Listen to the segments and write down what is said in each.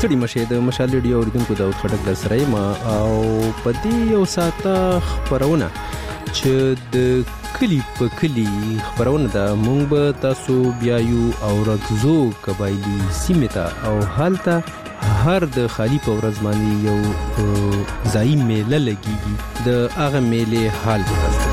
ستړي مشه د مشال ریډیو اوریدونکو داود خټک در سره ما او پدې یو ساته خبرونه چې د کلی په کلی خبرونه د مونږ به تاسو بیا یو او رغزو قبایلی سیمه ته او حالته هر د خالی په ورځ باندې یو ځای میله لګیږي د هغه میله حال به تاسو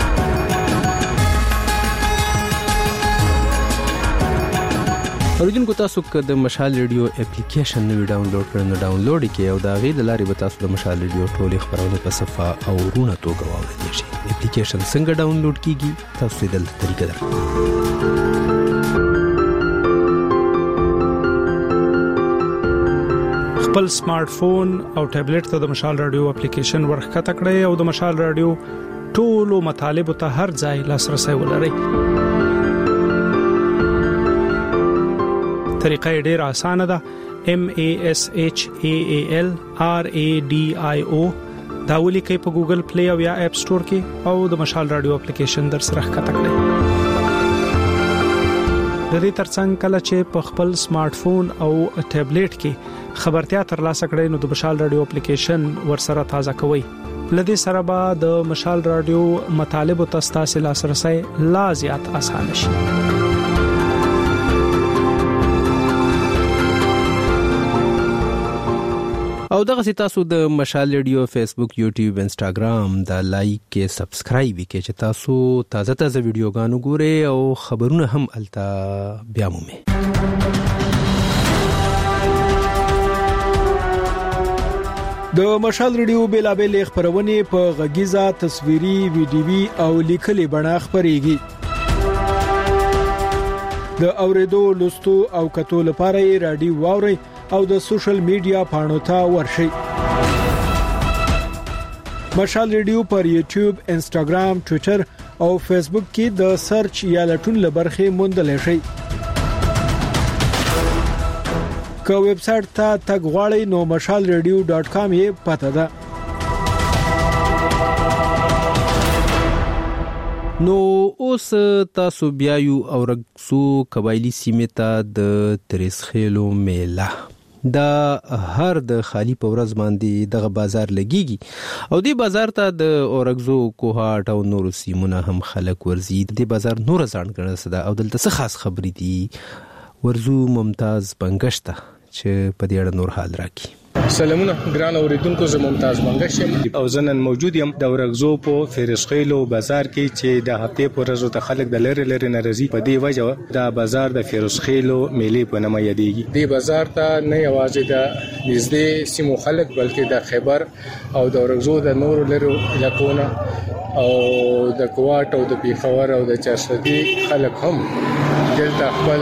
اوریدونکو تاسو که د مشال ریډیو اپلیکیشن نوی ډاونلوډ کړئ نو ډاونلوډ کړئ او دا غي د لارې به تاسو د مشال ریډیو ټولې خبرونه په صفه او رونه توګه واورئ شئ اپلیکیشن څنګه ډاونلوډ کیږي تاسو د طریقې درکړم خپل سمارټ فون او ټابلیټ ته د مشال رادیو اپلیکیشن ورخته کړئ او د مشال رادیو ټولو مطالب ته هر ځای لاسرسي ولرئ. طریقه ډېره اسانه ده. MASHAAL RADIO دا ولیکئ په ګوګل پلی او یا اپ سٹور کې او د مشال رادیو اپلیکیشن در سره ښکته کړئ. د دې ترڅنګ کله چې په خپل سمارټ فون او ټابلیټ کې خبرتیا ترلاسه کړئ نو د مشال رادیو اپلیکیشن ورسره تازه کوئ. لدې سره به د مشال رادیو مطالب او تاسو لاسرسي لا زیات اسانه شي. او دغه تاسو د مشال ریډیو فیسبوک یوټیوب انستګرام دا لایک کې سبسکرایب کې چې تاسو تازه ویډیوګانو ګورئ او خبرونه هم التا بیا مومئ. د مشال ریډیو بیلابل خبرونه په غږیزه تصویري ویډیوي او لیکلي بڼه خبريږي. د اوریدو لوستو او کتو لپاره رادیو واوري او د سوشل میډیا پاڼو ته ورشئ. مشال ریډیو پر یوټیوب، انستګرام، ټوئیټر او فیسبوک کې د سرچ یا لټون لبرخه موندل شئ. که ویب سټ ته تګ غواړئ نو mashalradio.com یې پته ده. نو اوس تاسو بیا یو او رغسو قبایلی سیمه ته د تریسخیلو میله دا هر د خالی په ورځ باندې دغه بازار لګیږي او دی بازار ته د اورغزو کوهاټ او نور سیمونه هم خلک ورزي. دی بازار نور ځانګړنه ده او دلته څه خاص خبرې دي ورزو ممتاز بنگشته چې په دې اړه نور حال راکړي. سلامونه ګران اوریدونکو، زه ممتاز بنگش او زنن موجود یم د ورغزو په فیروزخیلو بازار کې چې د هفته پر ورځو ته خلک د لری ناراضي په دې وجه د بازار د فیروزخیلو میلې په نامه یادېږي. دې بازار ته نه یوازې د نږدې سیمو خلک بلکې د خیبر او د ورغزو د نورو لرو علاقونو او د کوټ او د پیښور او د چارسدي خلک هم دلته خپل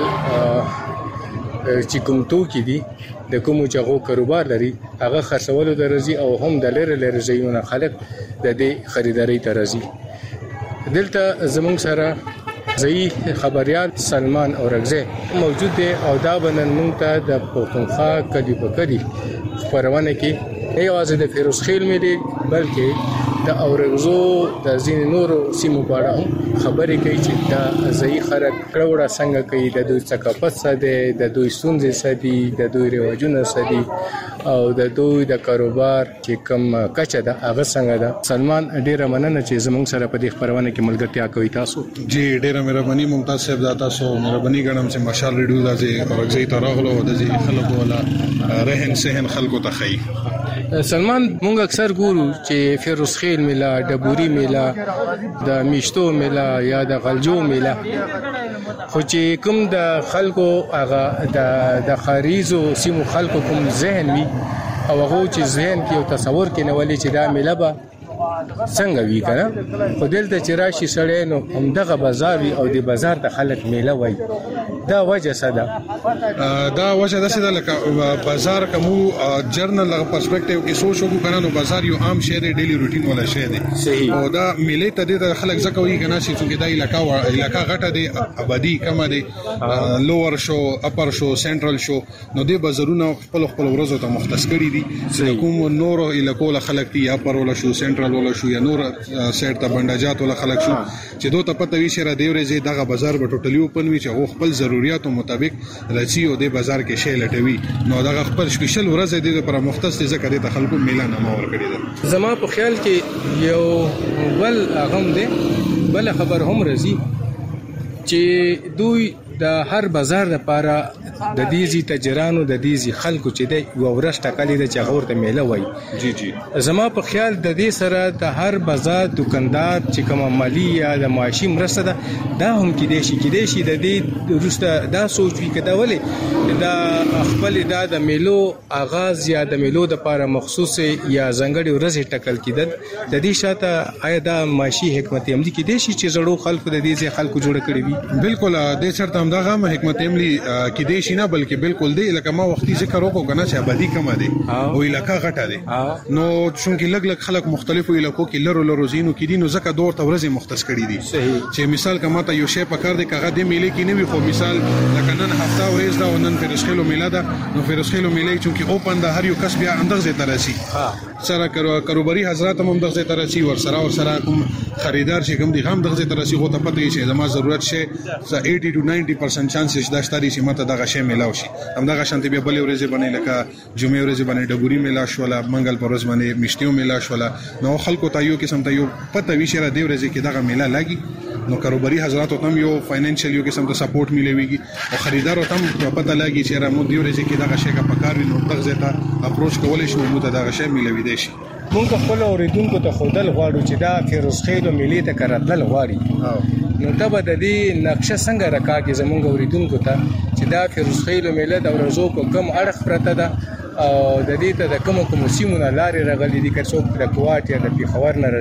چې کوم توکي دي د کوم چاغو کاروبار لري هغه خرڅولو درځي او هم د لری ځایونو خلک د دې خریداري ترځي. دلته زموږ سره ځای خبريال سلمان اورغزه موجود دی او دا بنن مونږ ته د پښتونخوا کلی په کلی خبرونه کې نه یوازې د فیروزخیل ملي بلکې د اورغزو د زین نورو سیمو په اړه خبرې کوي چې دا ځای خلک کړوړه څنګه کوي، د دوی ثقافت څه دی، د دوی ستونزې څه دي، د دوی رواجونه څه دي او د دوی د کاروبار چې کوم کچه ده هغه څنګه ده. سلمان ډیره مننه چې زموږ سره په دې خبرونه کې ملګرتیا کوي. تاسو جی ډیره مهرباني ممتاز صاحب، دا تاسو مهرباني ګڼم چې مشال ریډیو دازي اورغزي ته راغلو د خلکو ولا رهن سهن خلکو ته خي. سلمان مونږ اکثر ګورو چې فیروزخیل میله، ډبوري میله، د میشتو میله یا د غلجو میله، خو چې کوم د خلکو هغه د خاریزو سیمو خلکو کوم ذهن وي او هغه چې ذهن کې او تصور کې نه ولې چې دا میله به څنګه وی کنه، خو دلته چې راشي سړی نو همدغه بازار وي او د بازار د خلک میله وای. دا وجه څه ده؟ دا وجه ده چې لکه بازار کومو جرنل پرسپیکټیو کې سوچ وکړو کنه نو بازار یو عام شی دی، ډیلی روټین ولا شی دی. صحیح. او دا میله ته د خلک ځکه وی کنه چې څنګه دا علاقہ غټه دی، آبادی کم دی، لوور شو، اپر شو، سنټرل شو، نو د بازارونو خپل ورځو ته مختص کړي دي. کوم نور علاقو خلک دی اپر ولا شو، سنټرل سنټرل ولا شو یا نور سایت ته بنداجات ولا خلک شو چې دوی ته پته وي چې را دی ورځي دغه بازار به ټوټلی اوپن وي چې هغه خپل ضرورتو مطابق راځي او د بازار کې شی لټوي نو دغه خپل سپیشل ورځ دی لپاره مختص ذکر دی د خلکو میلان ما ور کړی ده. زما په خیال کې یو بل غم دی بل خبر هم راځي چې دوی د هر بازار لپاره د دیزي تجرانو د دیزي خلکو چې د ورځ ټاکلې د چاغور ته میله وای. جی زما په خیال د دې سره د هر بازار دکاندار چې کوم مالی یا د معاشي مرسته ده دا هم کېدې شي د دې وروسته دا سوچ وي کده ولې دا خپل د میلو آغاز یا د میلو د لپاره مخصوص یا ځنګړي ورځ ټاکل کېدل د دې شاته آیا دا معاشي حکمت عملی کېدې شي چې زړو خلکو د دې خلکو جوړ کړی وي. بالکل د چرته هم دغه حکمت عملی کېدې شي نه بلکې بالکل دی لکه ما وختي ذکر وکړو کنه چې آبادی کم دي او علاقہ غټه دي نو څنګه لګ خلک مختلفو علاقو کې لرو زینو کې دي نو ځکه دور ته ورځي مختص کړي دي چې مثال کما ته یو شی پکار دی کغه د میلې کې نه وي خو مثال لکه نن هفته ورځ دا نن فیروزخیلو میله ده نو فیروزخیلو میله چې اوپن ده هر یو کس بیا اندازې ترسي سره کاروباري حضرات هم اندازې ترسي ور سره کوم خریدار چې کوم دي هم اندازې ترسي خو ته پته شي زما ضرورت شي 80 to 90% چانسز دا ستاري چې ماته دغه شی میلاو شي همدغه شانتي به بلې ورځې باندې لکه جمعې ورځې باندې ډبوري میلا شولا منګل پر ورځ باندې میشتیو میلا شولا نو خلکو ته یو قسم ته یو پته وی شي را دی ورځې کې دغه میلا لګي نو کاروباري حضرات هم یو فاینانشل یو قسم ته سپورټ ملويږي او خریدار هم پته لګي چې را مو دی ورځې کې دغه شی کا پکار وي نو دغه ته اپروچ کولای شو مو ته دغه شی ملوي دی شي. مونږ خپل اوریدونکو ته خودل غواړو چې دا فیروزخیلو میلې ته کارتل غواړي نو ته به د دې نقشه څنګه راکاږي زمونږ اوریدونکو ته چې دا فیروزخیلو میله د ورځو په کم اړخ پرته ده او د دې ته د کوم سیمونه لارې راغلي دي که څوک د کوټ یا د پیښور نه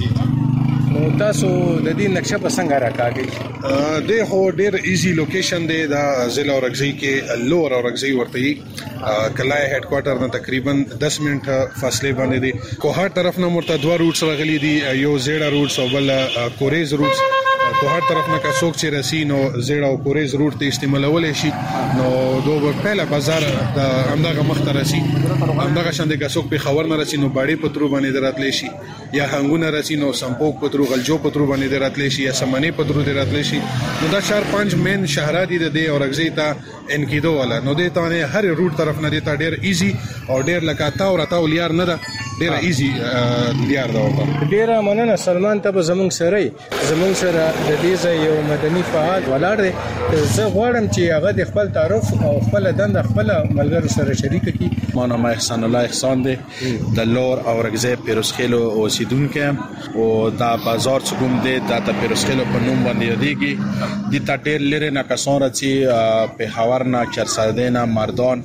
راځي نو تاسو د دې نقشه په څنګه راکاږي؟ د هو ډیر ایزی لوکیشن دی دا ضلع اورګزی کې لور اورګزی ورته کلای هډ کوارټر نه تقریبا 10 منټه فاصله باندې دی کوهار طرف نه مرته دوه روټس راغلي دي یو زیړه روټس او بل کوریز روټس کوهار طرف نه کا څوک چې رسی نو زیړه او کوریز روټ ته استعمالول شي نو دوه پهله بازار د همدغه مخته رسی همدغه شاندې کا څوک په خبر نه رسی نو باړې پترو باندې دراتلی شي یا هنګونه رسی نو سمپوک پترو غلجو پترو باندې دراتلی شي یا سمنی پترو دراتلی شي نو دا 4-5 مین شهرات دي د اورګزی ته انکیدو والا نو د ته هر روټ طرف نه دی ډیر ایزی او ډیر لکه تا او راته لیار نه ده ډیر ایزی لیار دا ورته ډیر مننه سلمان ته زمونږ سره د دې ځای یو مدني فعال ولاړ دی زه غواړم چې هغه د خپل تعارف او خپل دنده خپل ملګرو سره شریک کړي. ما نام احسان الله احسان دی د لور اورګزی فیروزخیلو اوسیدونکو او دا بازار چې کوم دی دا د فیروزخیلو په نوم باندې یادېږي د تا ډیر لري نه کسان راځي په هاور نه چرساده نه مردان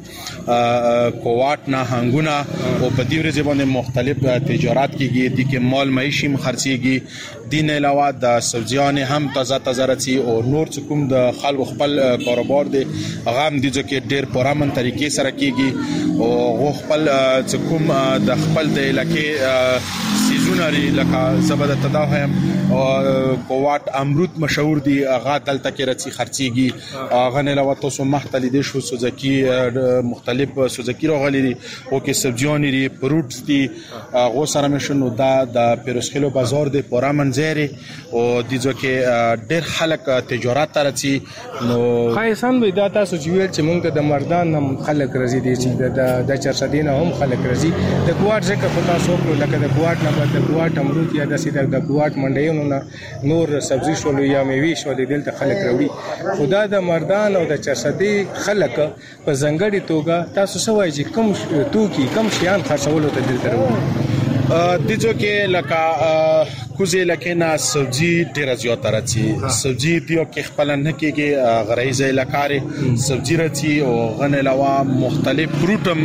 کوواټ نه هنګونه او په دې ورځ باندې مختلف تجارت کیږي د کې مال معیشي خرڅيږي دین علاوه د سبزیان هم تازه راځي او نور کوم د خلکو خپل کاروبار دی هغه هم د ځکه ډیر پرامن طریقې سره کیږي او خپل کوم د خپل د علاقې سیزونه لکه زبده تداهم او کوواټ امرود مشهور دی هغه دلته کې راځي خرڅيږي هغه نه علاوه تاسو محتلی دي شو سوزکی مختلف سوزکی راغلي دي او کې سبزیان دي فروټس دي هغه سره مشنو دا د فیروزخیلو بازار دی پرامن زیری او د ځکه ډیر خلک تجارت ترسي نو خایسان به دا تاسو چې ویل چې موږ د مردان هم خلک راځي دي چې د چرسدین هم خلک راځي د ګواټ ځکه په تاسو کو لکه د ګواټ نه د ګواټ امرود یا د سیده د ګواټ منډیونو نه نور سبزی شول یا میوه شول دلته خلک راوړي خدا د مردان او د چرسدي خلک په ځنګړي توګه تاسو سوای چې کم توکي کم شیان خرڅولو ته دلته راوړي د ځکه لکه کوزه لکه نه سبزی ډیر زیات راځي سبزی دیو کې خپل نه کېږي غریزه لکاره سبزی راځي او غن علاوه مختلف فروټم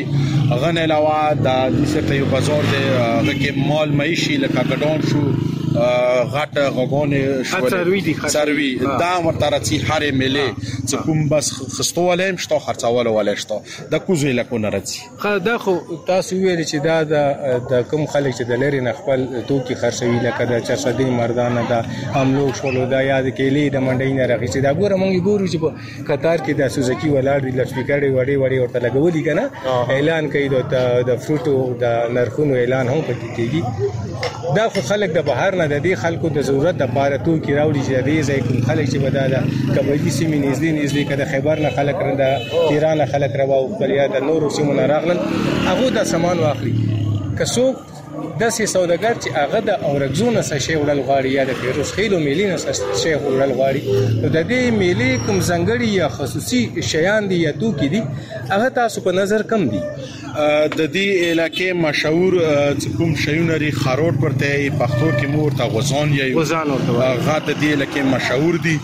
راځي غن علاوه د دې ته یو بازار دی هغه کې مال معیشي لکه ګډون شو غټ غوګونه شول سروي دا مرتره چې هره ملي چې کوم بس خستولم شته خرڅول ولې شته د کوزې لکونه راځي دا خو تاسو ویل چې دا د کوم خلک چې د لری نه خپل توکي خرڅوي لکه د چرصدي مردانه دا حملو شول دا یاد کېلې د منډې نه راغی چې دا ګوره مونږ ګورو چې په قطار کې د سوزکی ولاړ دی لسپیکر وړي ورته لګولي کنه اعلان کوي د فروټو د نرخونو اعلان هم پکې کیږي دا خو خلک د بهر نه د دې خلکو د ضرورت لپاره توکي راوړي چې دې ځای کوم خلک چې بداله کبدي سیمې نږدې کده خیبر نه خلک رنده ایران نه خلک راو بلیا د نورو سیمو نه راغلل هغه د سامان واخلي کڅو د سې سوداګر چې هغه د اورګزونه څه شی وړل غواړي یا د فیروز خیلو میلې نه څه شی وړل غواړي نو د دې میلې کوم ځنګړي یا خصوصي شیان دي یا توکي دي هغه تاسو په نظر کم دي د دې علاقې مشهور کوم شیونه لري خاروټ پرته پښتو کې مور ته غوزان یا غوزان ورته غا د دې علاقې مشهور دي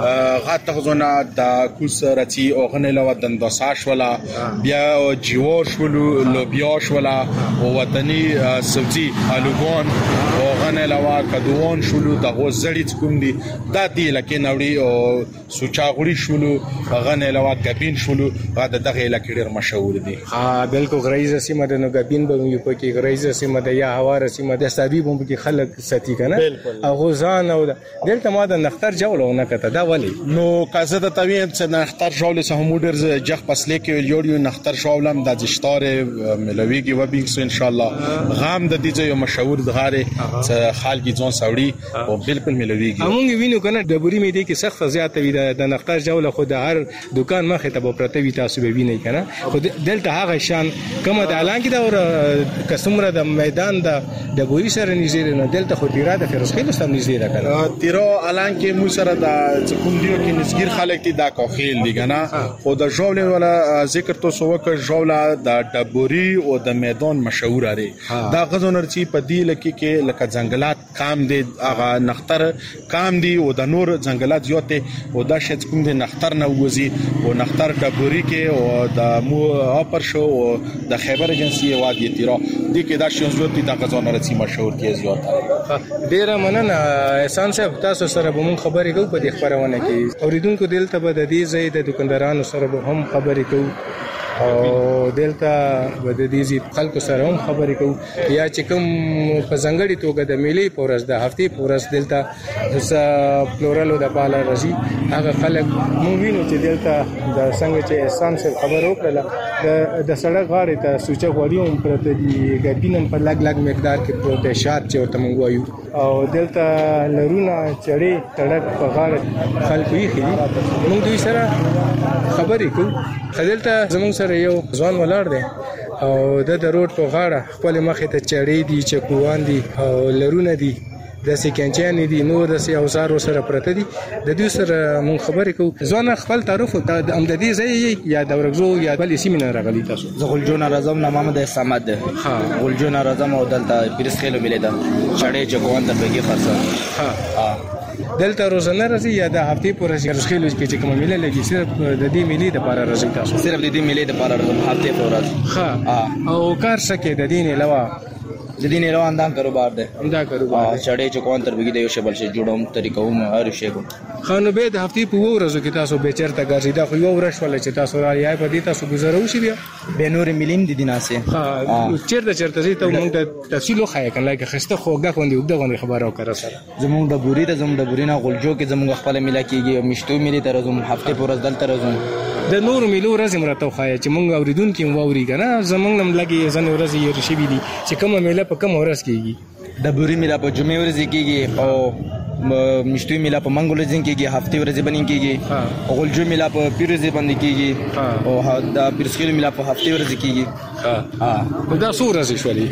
غا تغزونه د کوس رتی او غنه لو دنداساش ولا بیا جوار شولو لوبیا شولا او وطني سبزي الوګون او غنه لو کدوون شولو د غوزړی کوم دي د دې علاقې نوړي او سوچاغړي شولو غنه لو غبین شولو غا دغه علاقې ډیر مشهور دي بالکل غریزه سیمه د نوګبین به یو پکې غریزه سیمه د یا هواره سیمه د سابي بم کې خلک ساتي کنه او ځان او دلته ما د نختر جوړونه کته دا ولی نو کازه د طبيعت څخه نختر جوړ سه هم ډیر جخ پسلې کې یو نختر جوړم د جشتار ملويږي و بینګ ان شاء الله غام د دې یو مشهور دغاره خالګي ځون ساوړي او بالکل ملويږي همغه وینو کنه د بوري مې دي کې سخت زیات وي د نختر جوړ خو د هر دکان مخه ته پرته وي تاسو به ویني کنه خو دلته هغه شان کومه د اعلان کې دا اور کسمره د میدان د بوري سره نږدې نه دلته خو ډیره د فیروز خیل سره نږدې ده کنه تیرو اعلان کې مو سره د کوم دیو کې نسګیر خلک دي دا کوخیل دي کنه خو د جوړل ولا ذکر تو سو وک جوړلا د ډبوري او د میدان مشهور لري دا غزونر چې په دی لکه کې لکه ځنګلات کام دي هغه نختر کام دي او د نور ځنګلات زیاته او دا شت کوم دي نختر نه وزي او نختر ډبوري کې او د مو اپر شو او د خیبر ایجنسی وادي تیرا دي کې دا شون زیات دي د غزونر چې مشهور کې زیات ډیر مننه احسان صاحب تاسو سره به مون خبرې کوو په دې خبرونه کې اوریدونکو دلته به د دې ځای د دکاندارانو سره به هم خبرې کوو او دلته به د دې خلکو سره هم خبرې کوو یا چې کوم په ځنګړي توګه د میلې پورس د هفتې پورس دلته د فلورالو د بالا رضی هغه خلک مو وینو چې دلته د څنګه چې احسان صاحب خبر وکړه د سړک غاړې ته سوچه غوړي هم پرته دي ګبینم په لګ مقدار کې پروت شات چې ورته مونږ وایو او دلته لرونه چړې سړک په غاړه خلکو یې خېدي موږ دوی سره خبرې کوو دلته زموږ سره یو ځوان ولاړ دی او د روډ په غاړه خپل مخې ته چړې دي چکوان دي او لرونه دي د سکینچان دي نور د اوزار سره پرته دي د دوی سره مون خبرې کوو ځوان خپل تعارف د امدادي ځای یا د ورغزو یا بل سیمه راغلي تاسو زغلجون رزم نه محمد احمد ها غلجون رزم او دلته پیرس خېلو ملي ده چړې چکوان ته بګي خرڅه ها دلته روزانه راځي یا د هفتې پورې پیرس خېلو کې چې کوم ملي لګي صرف د دې ملي د لپاره راځي تاسو صرف د دې ملي د لپاره هفتې پورې ها او کار سکه د دین علاوه د دین علاوه اندام کاروبار ده کاروبار چړې چکوان تر بګي د یو شبل شي جوړوم طریقو هر شی کو خانو به د هفتې په ورځو کې تاسو به چرته ګرځي دا خو یو ورځ ولا چې تاسو را یای په دې تاسو گزارو شي بیا به نور ملیم دي دیناسه چرته زی ته موږ د تفصیل خو کنه لکه خسته خوګه کوندي وګدغه خبرو کړه سره زموږ د بوري ته زموږ د بوري نه غلجو کې زموږ خپل ملا کېږي مشتو ملي تر زموږ هفته پر ورځ دلته راځو د نور ملو ورځ مرته خو چې موږ اوریدونکو ووري کنه زموږ نم لګي ځنه ورځ یې رشي دي چې کومه میله په کوم ورځ کېږي د بوري میله په جمعې ورځ کېږي او مشتوی میله په منګول ورځ کېږي هفته ورځ باندې کېږي او غلجو میله په پیر ورځ باندې کېږي او د پیرسخیل میله په هفته ورځ کېږي دا څو ورځې شولې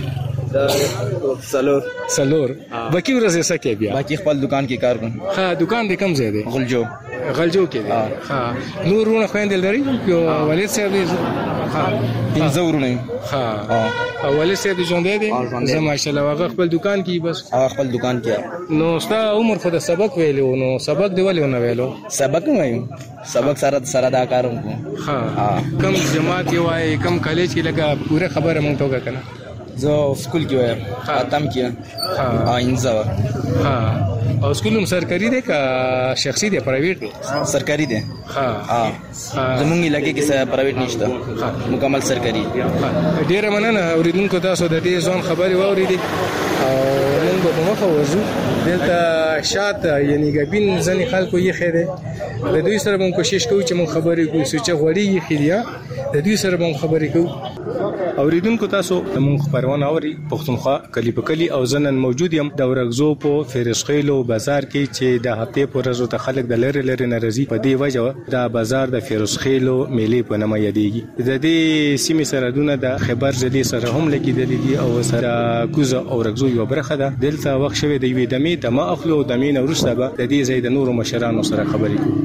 سلور باقي ورځې سکه بیا باقي خپل دکان کې کار کوم ها دکان دې کم ځای دی غلجو کې دی ها نورونه خويندل لري یو والد صاحب ها پنځه ورونه ها والد صاحب ژوند دی زه ماشاءالله هغه خپل دکان کې بس خپل دکان کې نو ستا عمر خو د سبق ویلو نو سبق دی ولې نه ویلو سبق نه وایم سبق سره دا کارم کوم ها کم جماعت یو وای کم کالج کې لګه پوره خبره مونږ ته وکړه زه سکول کې وایم اتم کې آینزا او سکول هم سرکاري دی که شخصي دی پرایویټ دی؟ سرکاري دی. زمونږ علاقې کې پرایویټ نشته، مکمل سرکاري. ډیره مننه اوریدونکو، تاسو د دې ځوان خبرې واورېدې او موږ به په مخه ورځو. دلته شاته یعنی ګبین ځینې خلکو یې خیره د دوی سره موږ کوشش کوو چې موږ خبرې کوو چې غوړي یې خیریا د دوی سره موږ خبرې کوو. اوریدونکو تاسو موږ خبرونه اوري پښتونخوا کلی په کلی او زنن موجود یم د ورغزو په فیروزخیلو بازار کې چې د هفته پر ورځو ته خلک د لری لری ناراضي په دی وجه د بازار د فیروزخیلو میلې په نامه یادېږي. د دې سیمې سرحدونه د خیبر ضلع سره هم لګیدلې دي او سره کوزه او ورغزو یو برخه ده. دلته وخت شوی د وی دمه د ما اخلو د مين ورسته به د دې زید نور مشرانو سره خبرې کوي.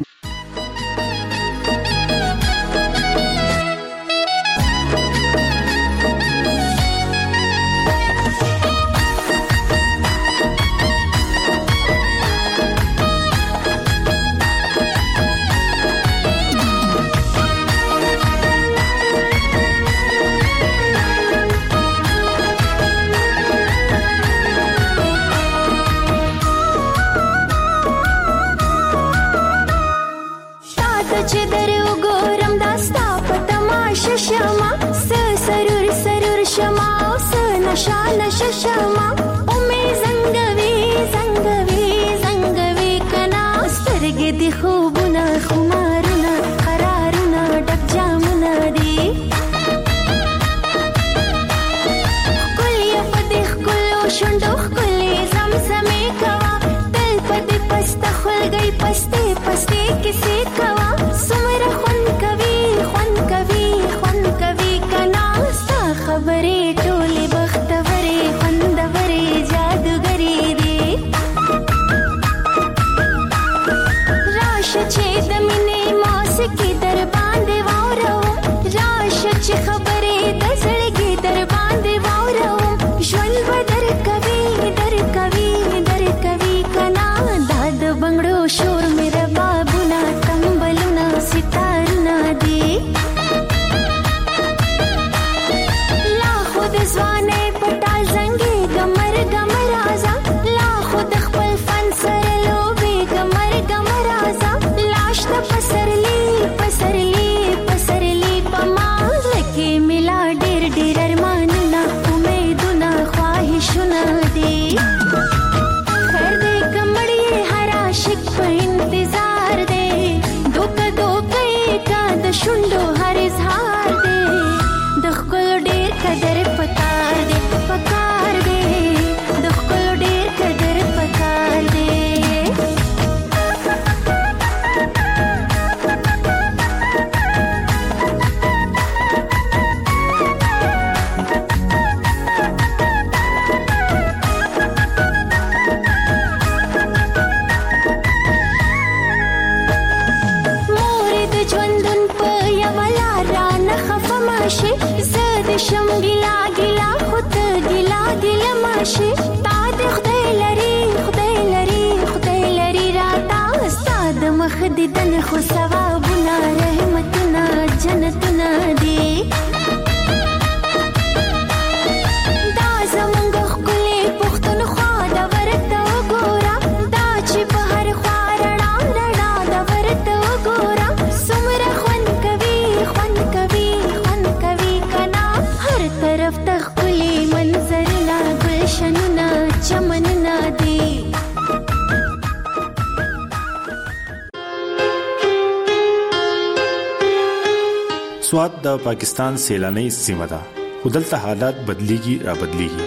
سواد د پاکستان سیلاني سیمه ده، خو دلته حالات بدليږي را بدليږي.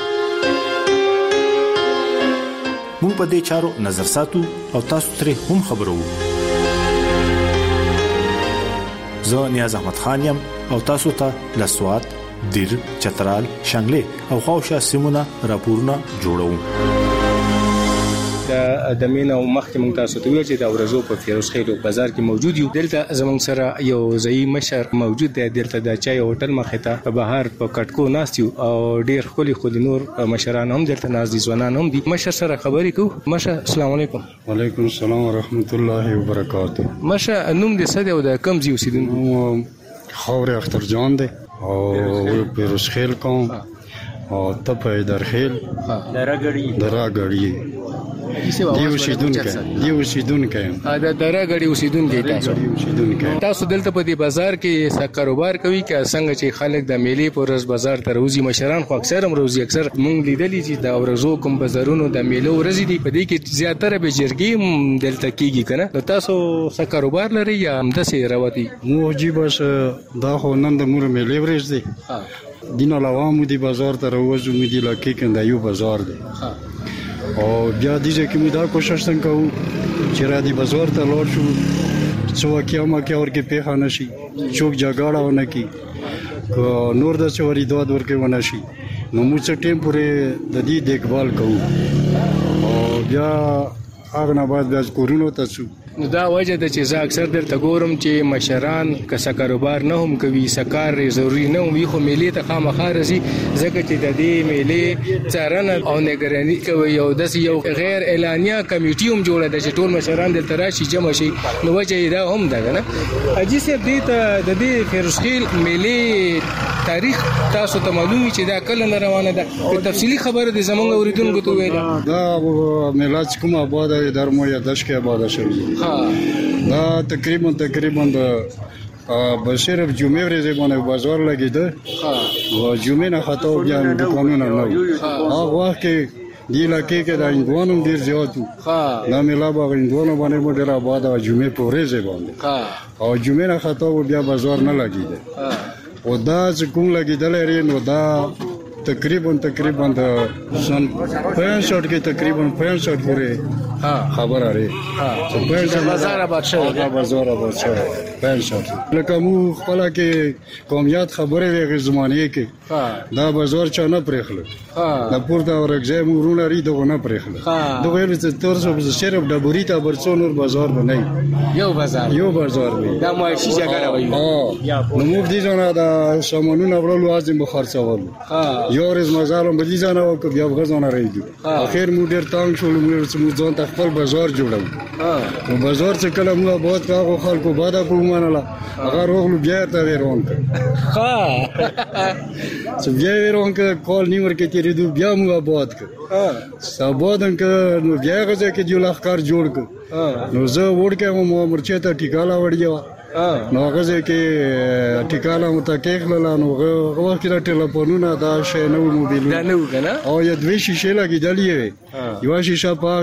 موږ په دې چارو نظر ساتو او تاسو ترې هم خبرو. زه نیاز احمد خان یم او تاسو ته له سواد، دیر، چترال، شانګلې او خوشا سیمونه راپورونه جوړوم. د مینا او مخکې مونږ تاسو ته ویل چې د ورزو په فیروزخیلو بازار کې موجود یو. دلته زمونږ سره یو ځای مشر موجود دی. دلته د چای هوټل مخې ته په بهر په کټکو ناست یو او ډیر خولي نور مشران هم دلته ناست دي، ځوانان هم دي. مشر سره خبرې کوو. مشر السلام علیکم. وعلیکم السلام ورحمت الله وبرکاته. مشر نوم دې څه دی او د کوم ځای اوسیدونکو؟ خاور اختر جان دی او فیروزخیل کوم او تپه درخیل دراګړی دی اوسیدونکو دا دراګړی اوسیدونکو تاسو دلته په دې بازار کې څه کاروبار کوي که څنګه چې خلک د میلې پر ورځ بازار ته روزي مشران خو اکثر هم روزي اکثر مونږ لیدلې چې د ورځو کوم بازارونو د میلې ورځې دي په دې کې زیاتره به جرګې دلته کیږي کنه نو تاسو څه کاروبار لري یا همداسې رواتي موجي بس دا خو نن د مور میلې ورځ دی دین علاوه مو دی بازار ته روزو مو دی لکه کنده یو بازار دی او بیا دیږي چې موږ دا کوشش څنګه کوو چې را دي بازار ته لاړ شو څو کیامه کې اورګه په خانه شي چوک جګړه ونه کی نور د چوري دوه ورکه ونه شي نو موږ ټیم پورې د دې دیکھبال کوو او بیا هغه نه بعد بیا کورونو ته شو نو دا وجه د چې زه اکثر درته ګورم چې مشران که څه کاروبار نه هم کوي سکار ضروري نه وي خو میلې ته خامخا رسي ځکه چې د دې میلې څارنه او نگراني کوي او داسې یو غیر اعلانیه کمیټي هم جوړه ده چې ټول مشران دلته راشي جمع شي نو وجه یې دا هم ده نه حاجي صاحب دې ته د دې فیروزخیل میلې تاریخ تاسو ته معلومي چې دا کله نه روانه ده تفصیلی خبره دې زمونږ اوریدونکو ته ویل دا میلاد کومه آباد درمو یا دشکې آباد شوی دا تقریبا د بشیر جمعه ورځې باندې بازار لګیده او جمعه نه خطا بیا دکانونه نه هغه وخت کې دی لکه کې دا اندوانو ډیر زیات دا میلا باغ اندوانو باندې ډیر آباد او جمعه په ورځې باندې او جمعه نه خطا بیا بازار نه لګیده او دا چې کوم لګیدل لري نو دا تقریبا د سن 65 کې تقریبا 65 پورې خبر اړه بازار آباد شوی لکه مو خپل کې قومیت خبره وی زمانه کې دا بازار چا نه پرېخل دا پورته ورګځه مورونه ری دغه نه پرېخل دغه یې تر څو صرف د بوریتا برڅونور بازار نه یو بازار وي دا معاشي جګړه وي نو موږ دې ځنه دا سامانونه ورلو ازم خرڅول یو ورځ مزارم بدی ځنه او بیا غزونه راځي اخر مو ډیر تانګ شول مو ځان ته خپل بازار جوړو نو بازار چې کله موږ بہت کاغو خلکو بادا په مناله هغه روغلو بیا ته ورون چې بیا ورون کول نیمر کې تیرې دو بیا موږ بہت سبادن ک نو بیا غزه کې دی لخر جوړ ک نو زه ورکه مو مرچه ته ټیکاله وړیا نو غزه کې ټیکاله متکیخ لاله نو غوښ کې ټلیفونونه دا شی نو موبایل دا نو کنه او یا دوی شیشه لګیدلې یو شیشه په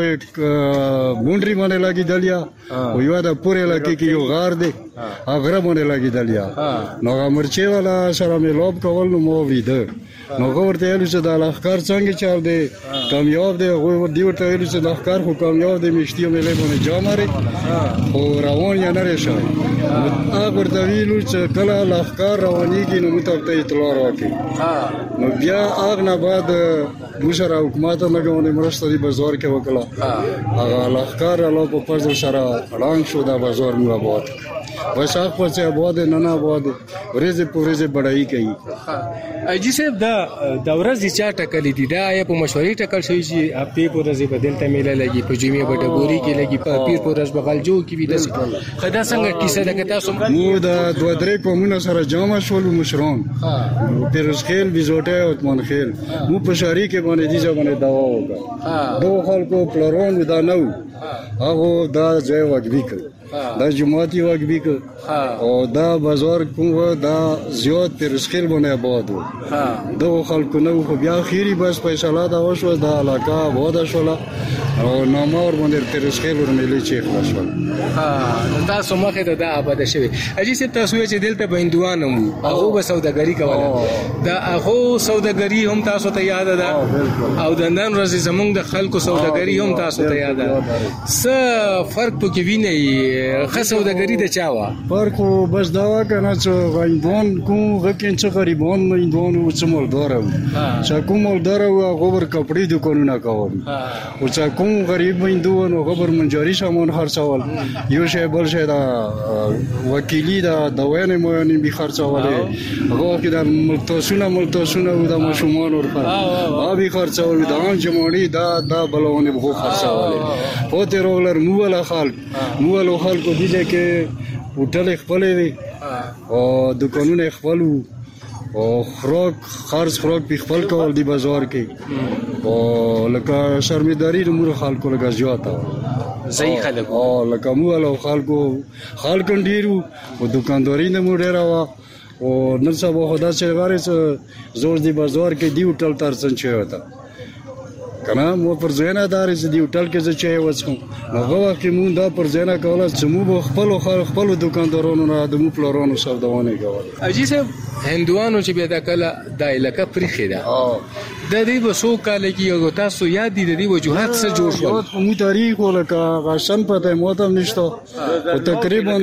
بونډري باندې لګیدلیا او یو دا پورې لګي کې یو غار دی هغه باندې لګیدلیا نو مرچه والا سره مې لوب کول نو مو ویده نو ورته ویل چې دا لخر څنګه چل دی کامیاب دی غوړ دی ورته ویل چې لخر خو کامیاب دی مشتیو مې له باندې جامره او روان یا نه راشي هغه ورته ویل چې کله لخر روانيږي نو مته ته اطلاع راکړي نو بیا هغه نه بعد مشر حکومت لګونه مرسته دی بازار کې وکړه هغه لخر له په پرځ سره اړان شو دا بازار مو آباد وساخ په څه آباد نه آباد ورځ په ورځ بډای کوي اجي صاحب دا ورځ چې ټکلې دي دا یا په مشورې ټکل شوی چې هفته په ورځ بدلته میله لګي په جمعې په ډبوري کې لګي په پیر په ورځ بغل جو کې وي د خدا څنګه کیسه ده که تاسو مو دا دوه درې قومونه سره جامع شول مشران پیروزخیل بیزوټه او منخیل مو په شهري کې باندې دي ځونه دوا وکړه دوه خلکو پلرون دا نو هغه دا ځای وګبي کړ دا جماعتي وګبي کړ او دا بازار کوم دا زیات پیروزخیل باندې آباد و دوه خلکو نو خو بیا خيري بس فیصله دا وشو دا علاقه آباد شوله او نامور باندې پیروزخیل ورملي چې خلاصول تاسو مخه ته دا آباد شوی اجي چې تاسو چې دلته بندوانم هغه به سوداګری کوله دا هغه سوداګری هم تاسو ته یاد ده او د نن ورځې زمونږ د خلکو سوداګری هم تاسو ته یاد ده څه فرق پکې ویني خاص سوداګری د چاوا فرق بس دا کنه چې غیندون کوم غکین چې غریبون مېندون او څه مولدار چې کوم مولدار او غوبر کپڑے دکانونه کول او چې کوم غریب مېندون او غوبر منجاري سامان خرڅول یو شی بل شی دا وکیلی دا دوانه مو نه به خرڅول هغه کې دا ملتاسونه او د مشومان ورته ابي خرڅول دا جمعونی دا بلونه به خرڅول او ته رولر مولا خلکو دي چې هوټل خپل وي او دکانونه خپل او خرڅ خوراک په خپل کول دی بازار کې او لکه شرمېداري د مور خلکو لکه زیاته صحیح خلک او لکه مو له خلکو ډیرو او دکانداري نه مو ډیره وا او نن سبا خدا چې غواړي زور دی بازار کې دی هوټل ترڅن چي وتا کنه مو پر ځینه دار چې دی هوټل کې چې وڅخم هغه وخت مونږ دا پر ځینه کوله چې مو خپل دکاندارونو نه د مو پلورونو سوداونه کوله اجي صاحب هندوانو چې بیا د کله د علاقه پرخې ده د دې وسو کال کې یو تاسو یاد دي د دې وجوهات څه جوړ شو مو تاریخ ولکه غشن پته مو ته نشته تقریبا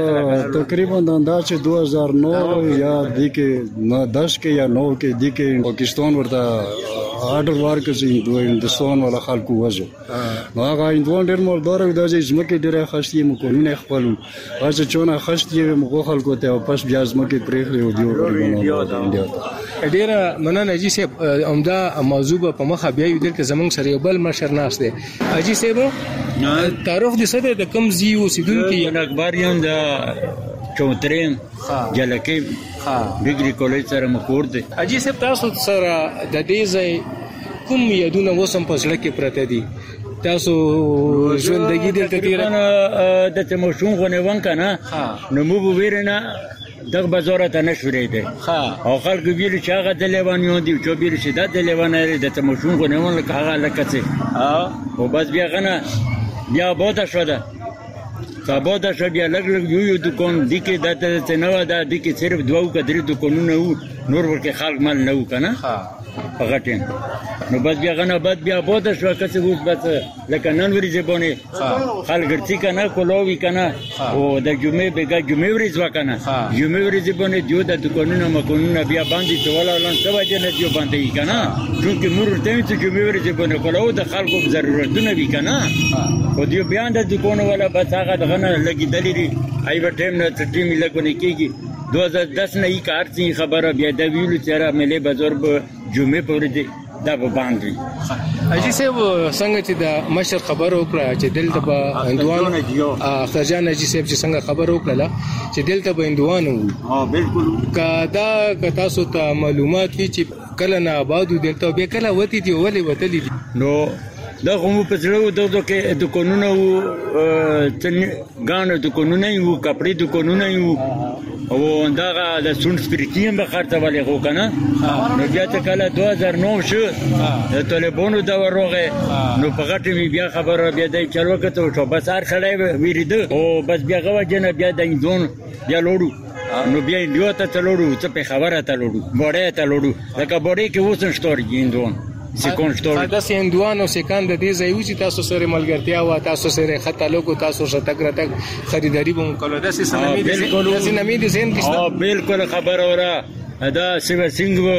د انداز 2009 یا د کې 10 کې یا 9 کې د کې پاکستان ورته آرډر ورکړي دوی هندستان ولا خلکو وځو هغه هندوان ډېر مالدار او د ځمکې ډېر خشتي مو کوونه خپل هغه چونه خشتي مو خلکو ته واپس بیا ځمکې پرېخلي او دیو ډېر مننه اجي صاحب عمده موضوع په مخه بیا یو دلته زمونږ سره یو بل مشر ناس دی اجي صاحب تعارف دي څه د کم زی اوسیدونکو اخباریان د چوترین جلکې ډیګري کالج سره مکور دي اجي صاحب تاسو سره د دې ځای کوم یادونه وسم په ځل کې پرته دي تاسو ژوندګي دلته تیر د تمشون غنوان کنه نو مو ویرنه دغه بازار ته نشورې دي او خلک ویل چې هغه د لیوانیو دي چې ویل چې د لیوانه د تمشون غنوان لکه هغه لکه څه او بس بیا غنه بیا بوته شو ده کابوده شو بیا لګ یو دکان دي کې د تنوع د دي کې صرف دوه کډری دکانونه وو نور ورکه خلک مال نه وکنه پغټین نو بس بیا غنه بعد بیا بوده شو کڅ وو بس لکه نن ورې زبونه خلک ګرځي کنه کولوي کنه او د جمعې بیګه جمعې ورې ځوکنه جمعې ورې زبونه دیو د دکانونه مکونونه بیا باندې تولا لن سبا جن دیو باندې کنه چې مور ته چې جمعې ورې زبونه کولو د خلکو ضرورتونه وی کنه او دیو بیان د دکانو ولا بس هغه دغه لګی دلی ای په ټیم نه ټیم لګونه کیږي 2010 نه یې کار چې خبره بیا د ویلو چیرې ملي بازار په جمعې په ورځ دا به باندې اجي صاحب څنګه چې د مشر خبر وکړه چې دلته به هندوان اخترجان اجي صاحب چې څنګه خبر وکړه چې دلته به هندوان وو بالکل کدا تاسو ته معلومات کی چې کله نه آبادو دلته به کله وتی دی ولې وتلی دي نو دا کوم په څلو د قانون او غانو د قانون او کپړې د قانون او دا د سون سپریټیم به خاطر ولې هو کنه نو بیا ته کله 2009 شو د طالبانو دا وروغه نو په غټه می بیا خبره بیا د چلو کته شو بس هر خړې ویریده او بس بیا غوا جن بیا د انځون بیا لوړو نو بیا انډیو ته تلوړو څه په خبره تلوړو بوړې تلوړو لکه بوړې کې وسن شتوري انځون سکون شتوري دا سیندوانو سکان د دې ځای چې تاسو سره ملګرتیا و تاسو سره خطا لوکو تاسو سره تک خریداري به کولو دا سینمې دي زین کیسه بالکل خبر اوره دا سیو سنگ و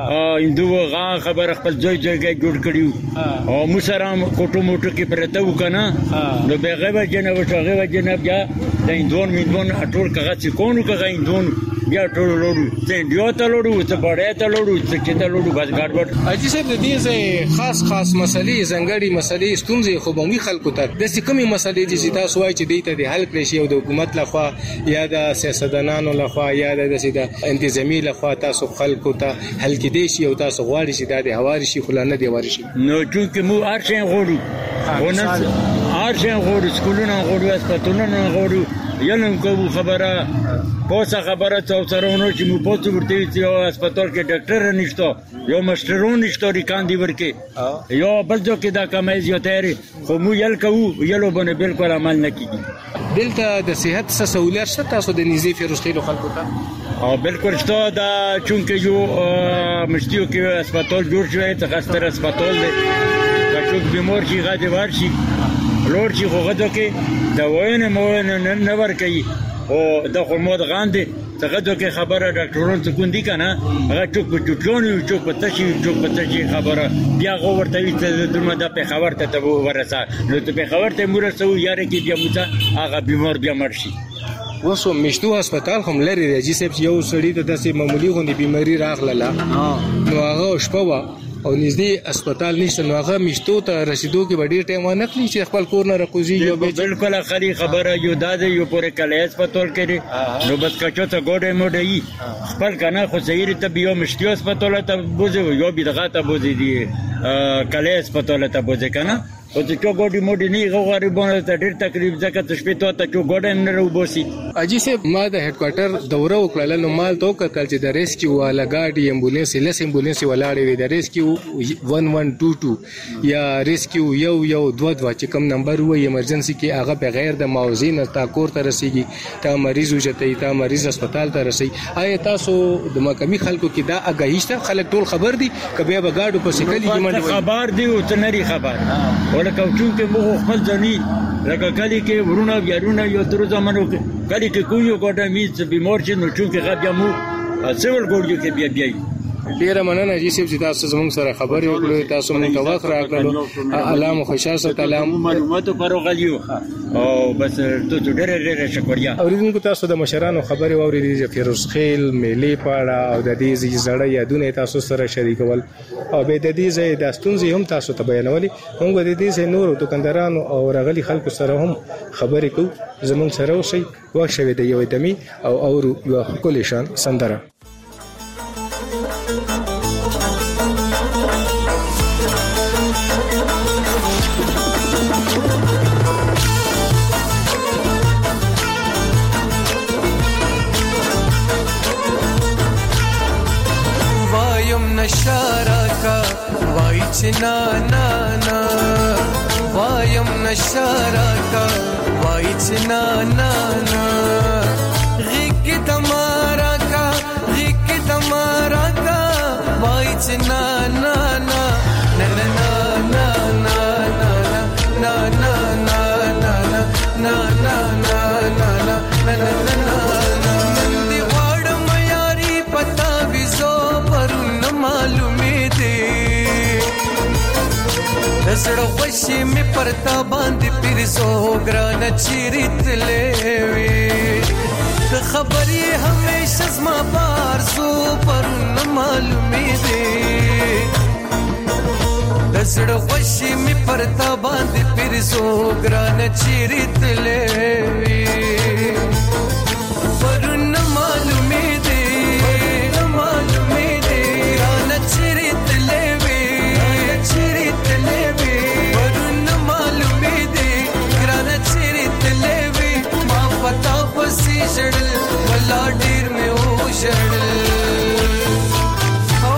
اندو غا خبر خپل ځای جوړ کړیو او مسرام کوټو موټو کې پرته وکنه نو بغه جنو شغه جنب یا د اندون میندون ټول کغه چې کونو کغه اندون بیا ټول لوړو څنګه دیو ته لوړو څه پړې ته لوړو څه چې ته لوړو بس ګډوډ اجي صاحب د دې ځای خاص مسلې زنګړي مسلې ستونزې خو به خلکو ته د سکمي مسلې چې تاسو وایي چې دیته د حل کړی شي او د حکومت لخوا یا د سیاستدانانو لخوا یا د انتظامی لخوا تاسو خلکو ته حل کړي شي او تاسو غواړئ چې د هواري شي خلانه دی واري شي نو چې مو ارشن غوړو ونه ارشن غوړو سکولونه غوړو اسپیټالونه غوړو یلم کوم خبره پوسه خبره څورونو چې مو پوسو ورته چې اسپیټال کې ډاکټر نشته یو مشترون نشته ریکان دی ورکه یو بل جو کې دا کمای زیاتره خو مو یل کو یلو باندې بالکل عمل نکېږي دلته د صحت سہولیت شته تاسو د نيزي فیروزخیلو خلکو ته او بالکل شته دا چونکه یو مشتیو کې اسپیټال جوړ شوی ته خاصه اسپیټال دی دا څوک بیمار شي غاډي ورشي لور چې خوغه کې دا وینه مو نه ورکي او د خمود غاندي څنګه دوی خبره ډاکټرونو ته کوندي کنه هغه څوک په چټلونی څوک په تشي خبره بیا غوړته وي ته دمه د په خبر ته ورسا نو ته په خبر ته مرسو یاره کې بیا موږ هغه بیمار بیا مرشي وسو مشتو هسپتال هم لري چې یو سړی ته داسې معمولی غونډې بیماری راغله نو هغه شپه او نږدې هسپتال نشته نو هغه مشتو ته رسیدو کې ډېر ټایم ونه اخلي چې خپل کور نه راکوزیږي. بالکل خري خبره یو داده یو پورې کله هسپتال کې نو بس کچو ته ګوډه موډي خپل کنه خو سیر ته بیا مشتو هسپتال ته بوزي یو بيدغه ته بوزي دي کله هسپتال ته بوزي کنه او چې چا ګوډي موډي نه غریبانو ته ډېر تکلیف ځکه ته شپې ته چا ګوډه نه روبوسي. اجي سه ما د هډ کوارټر دوره وکړل نو مال تو کتل چې د ریسکیو والا ګاډي امبولانس لس امبولانس ولاړې وي د ریسکیو 1122 یا ریسکیو یو 22 چې کوم نمبر وي ایمرجنسي کې هغه بغیر د موازین تا کور ته رسیږي تا مریض وجته تا مریض هسپتال ته رسي. آیا تاسو د مقامي خلکو کې دا اگاهیشته خلک ټول خبر دي کبه به ګاډو په سکلي کې منډه خبر دی او تنري خبر ولکه چون کې مو خپل ځنی لکه کلی کې ورونه بیارونه یو تر زمانو کې کلی کې کویو کوټه میز بیمار چې نو چون کې غبیا مو سیول ګورګو کې بیا ډیره مننه چې تاسو زموږ سره خبرې وکړې تاسو موږ ته وخت راکړلو علامه خوشاله تعلیم معلوماتو فروغلیو او بس ته ډېر شکریا. اوریدونکو تاسو د مشرانو خبرې واورېدې چې فیروز خیل میلې پاړه او د دې زړه یادونه تاسو سره شریکول او به د دې ځای د ستونزې هم تاسو ته بیانولې. موږ د دې ځای نور دکاندارانو او راغلي خلکو سره هم خبرې کوو. زموږ سره اوسئ واښوي د یو دمي او اورو یو خپل شان سندره. نشارکا وای چنا نا نا وایم نشارکا وای چنا نا نا غیک تمہارا کا غیک تمہارا کا وای چنا نا نا نا نا نا نا نا نا نا نا نا نا نا نا نا زړه خوشي می پرتا باندې پیرزو ګران چیرت لوي د خبرې همیشه زما بارزو پر نه معلومې دي د زړه خوشي می پرتا باندې پیرزو ګران چیرت لوي پر نه معلومې دي معلومې دي ګران چیرت لوي چیرت لوي شړل ولا ډیر مې او شړل او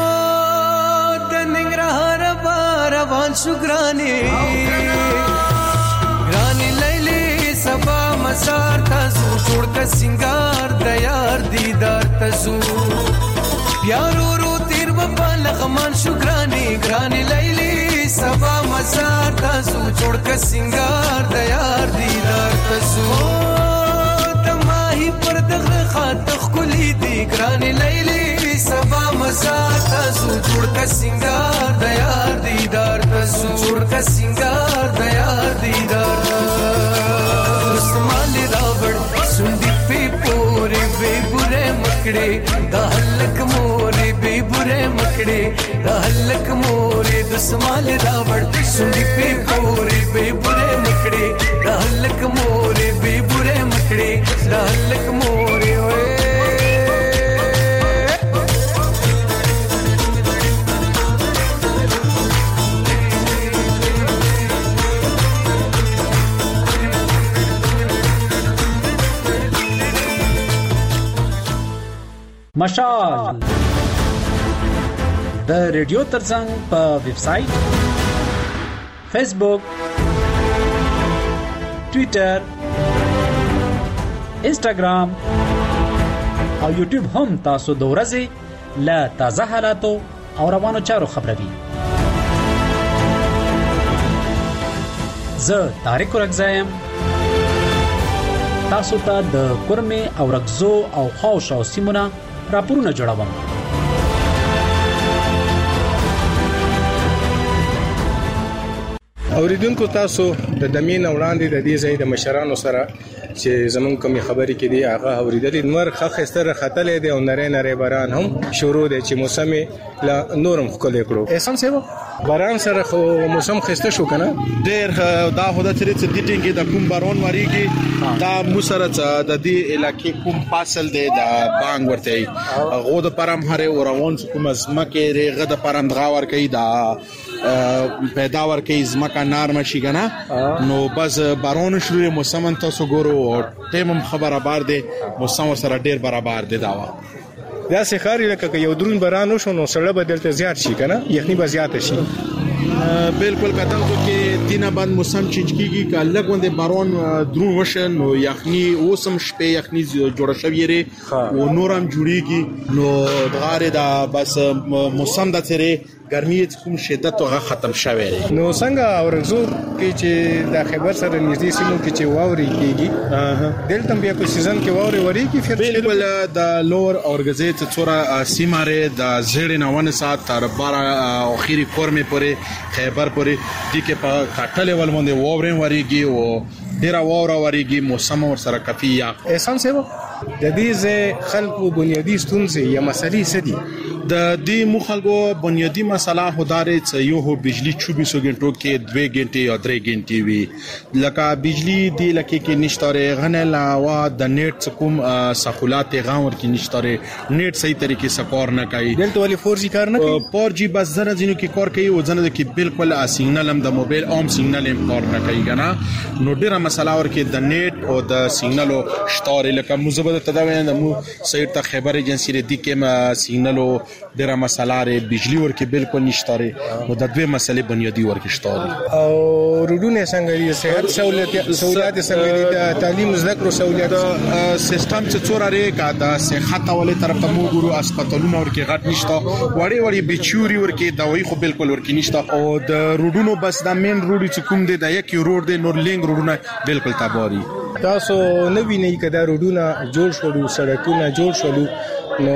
د ننګرهار روان شو ګراني لیلی سبا مزار تاسو جوړ کا سنگار د یار دیدار تاسو پیارو رو تیر بابا لغمان شو ګراني لیلی سبا مزار تاسو جوړ کا سنگار د یار دیدار تاسو پر دغه خاطر کلی دی ګران لیلی سبا مزار تاسو جوړ کا سنگار د یار دیدار تاسو جوړ کا سنگار د یار دیدار اسمال راوړ سندي په پورې به بره مکړې د هلک مورې به بره مکړې د هلک مورې د اسمال راوړ سندي په پورې به بره مکړې د هلک مورې به بره مکړې د هلک مورې وې مشال د ریډیو ترڅنګ په ویب سټ فیسبوک ټوئیټر انسټاګرام او یوټیوب هم تاسو د ورځې له تازه حالاتو او روانو چارو خبروي. زه طارق رغزایم تاسو ته د کورمه او رغزو او خاوشو سیمونه راپورونه جوړوم. اوریدونکو تاسو د دمین وړاندې د دې ځای د مشرانو سره چې زمون کومي خبرې کې دی هغه اوریدلې نور خخستر خطلې دی او نری باران هم شروع دی چې موسم لا نورم خلک کړو احسان سیو باران سره خو موسم خسته شو کنه ډېر دا هدا چې د ټینګي د کوم بارون وریږي دا مسره د دې علاقې کوم فاصل دی د بانګ ورته غو د پرم هره روان کوم ازمکه ریغه د پرم دغاور کوي دا پیداوار کوي ازمکه نرم شي کنه نو بس بارون شروع موسم تاسو ګورو ټیم خبره بار دی موسم سره ډېر برابر دی دا دا سخاري لکه یو درون باران وشو نو سره بدلته زیات شي کنه یخني به زیات شي بالکل کتل کې دینه باندې موسم چینج کیږي که لګوندې بارون درون وشن نو یخني اوسم شپې یخني جوړ شوی ری او نورم جوړیږي نو دغه دا بس موسم د تیرې ګرمي کوم شدت او ختم شوی نو څنګه اورزو کې چې د خبر سره نږدې سیمو کې چې واوري کیږي دلته بیا په سیزن کې واوري وری کې بالکل د لور اورګزې ته څوره سیماره د زړې نوونه سات تر 12 اخیری فورمه پورې خیبر پورې د کې په کاټلې ول باندې واوري وریږي او ډیر واورا وریږي موسم ور سره کافي یا احسان سیو د دې خلکو بنیادی ستونزې یا مسلې سدي د دې مخالګو بنیادی مسله هدارې چې یو هو بجلی 24 غنټو کې 2 غنټې یا 3 غنټې وي لکه بجلی دی لکه کې نشتاره غنه لاوا د نیټ کوم سہولات غاور کې نشتاره نیټ صحیح طریقې سکور نه کوي دلته ولې 4G کار نه کوي 4G بس زنه ځینو کې کار کوي او زنه کې بالکل سیګنل هم د موبایل عام سیګنل هم کار نه کوي کنه نو ډیره مسله ور کې د نیټ او د سیګنل شتاره لکه مزبد تداوین د مو سایت ته خبر ایجنسی ردی کې سیګنل ډیره مسله لري بجلی ورکه بالکل نشته نو د دوه مسلې بنیادی ورکه شته او روډونه څنګه دي صحت سہولت څنګه دي د تعلیم ذکر سہولت سیستم چې څوره لري کا د صحت ولې طرف ته مو ګورو هسپتالونه ورکه غټ نشته وړي بچوري ورکه دوايي خو بالکل ورکه نشته او د روډونو بس د مین روډ چې کوم دی د یک روډ دی نور لینګ روډونه بالکل تاباري تاسو نو وینئ کدا روډونه جوړ شول سړکونه جوړ شول نو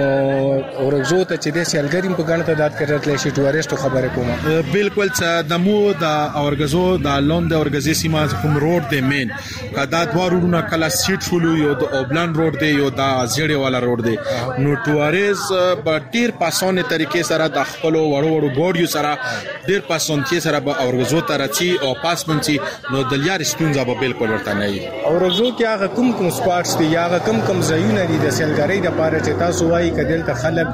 اورزو ته چې د سیلګریم په ګڼ تعداد کې راتللی شي ټوریسټو خبره کومه بالکل چې د مو د اورګزو د لوند اورګزي سیمه کوم روډ دی مین کدا دوه روډونه کلا سیټ شول یو د اوبلان روډ دی یو د زیړې والا روډ دی نو ټوریز په ډیر پاسونه طریقې سره د خپل وړو ګوډیو سره ډیر پاسونتي سره به اورګزو ته راځي او پاسمنتي نو د لیار ستونزه به بالکل ورته نه وي اورګزو کې هغه کوم سپارټس دي یا هغه کوم ځایونه دي د سیلګرۍ لپاره چې تاسو وایي کدل ته خلک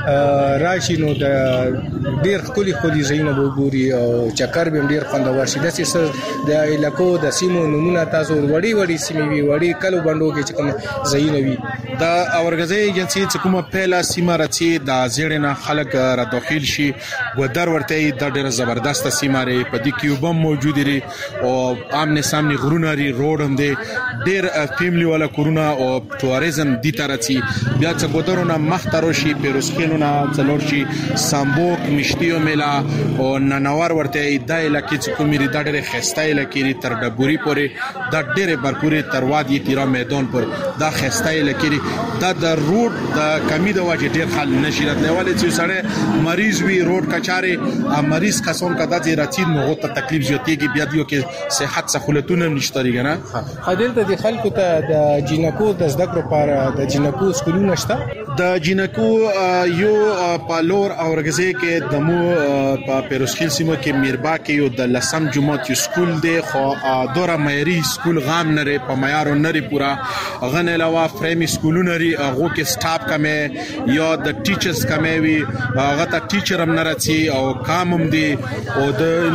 راشي نو د ډیر خولي ځایونه وګوري او چکر به ډیر خوندور شي د سیس د علاقو د سیمو نمونه تاسو وړي سیمې وی وړي کلو بندو کې چې کوم ځایونه وي د اورګزي ایجنسی چې کومه پهلا سیمه راځي د زیړنه خلک را داخل شي ودر ورته د ډیر زبردست سیمه لري په دې کې وبم موجود دي او آمنے سامنے غرونه لري روډ هم دي ډیر فیملی والا کورونا او ټوریزم دي ترڅي بیا څنګه ګودرونه مختاروشي پیروسکینونه څلورشي سامبوک مشتیو میلا او ننوار ورته د علاقې چې کومې د ډېر خسته علاقې تر ډبوري پورې د ډېر برپورې تر وادي تیرا میدان پر د خسته علاقې د روډ د کمی د واجب ډېر حل نشي راتلای ولې چې سره مریض وی روډ کچاره مریض کسون کدا چې راتین نو ته تکلیف زیاتېږي بیا دیو کې صحت سہولتونه نشته ریګنه حاضر ته د خلکو ته د جینکو د زده کړو لپاره د جینکو سکولونه شته د جینکو یو پالور اورګزي کې دمو په پیروسکیل سیمه کې میربا کې یو د لسم جمعه یو سکول دی خو دوره معیاري سکول غام نه په معیار نه پورا غن علاوه فریم سکولونه لري هغه کې سټاف کمه یا د ټیچرز کمه وي هغه ته ټیچر هم نه راځي او کام هم دی او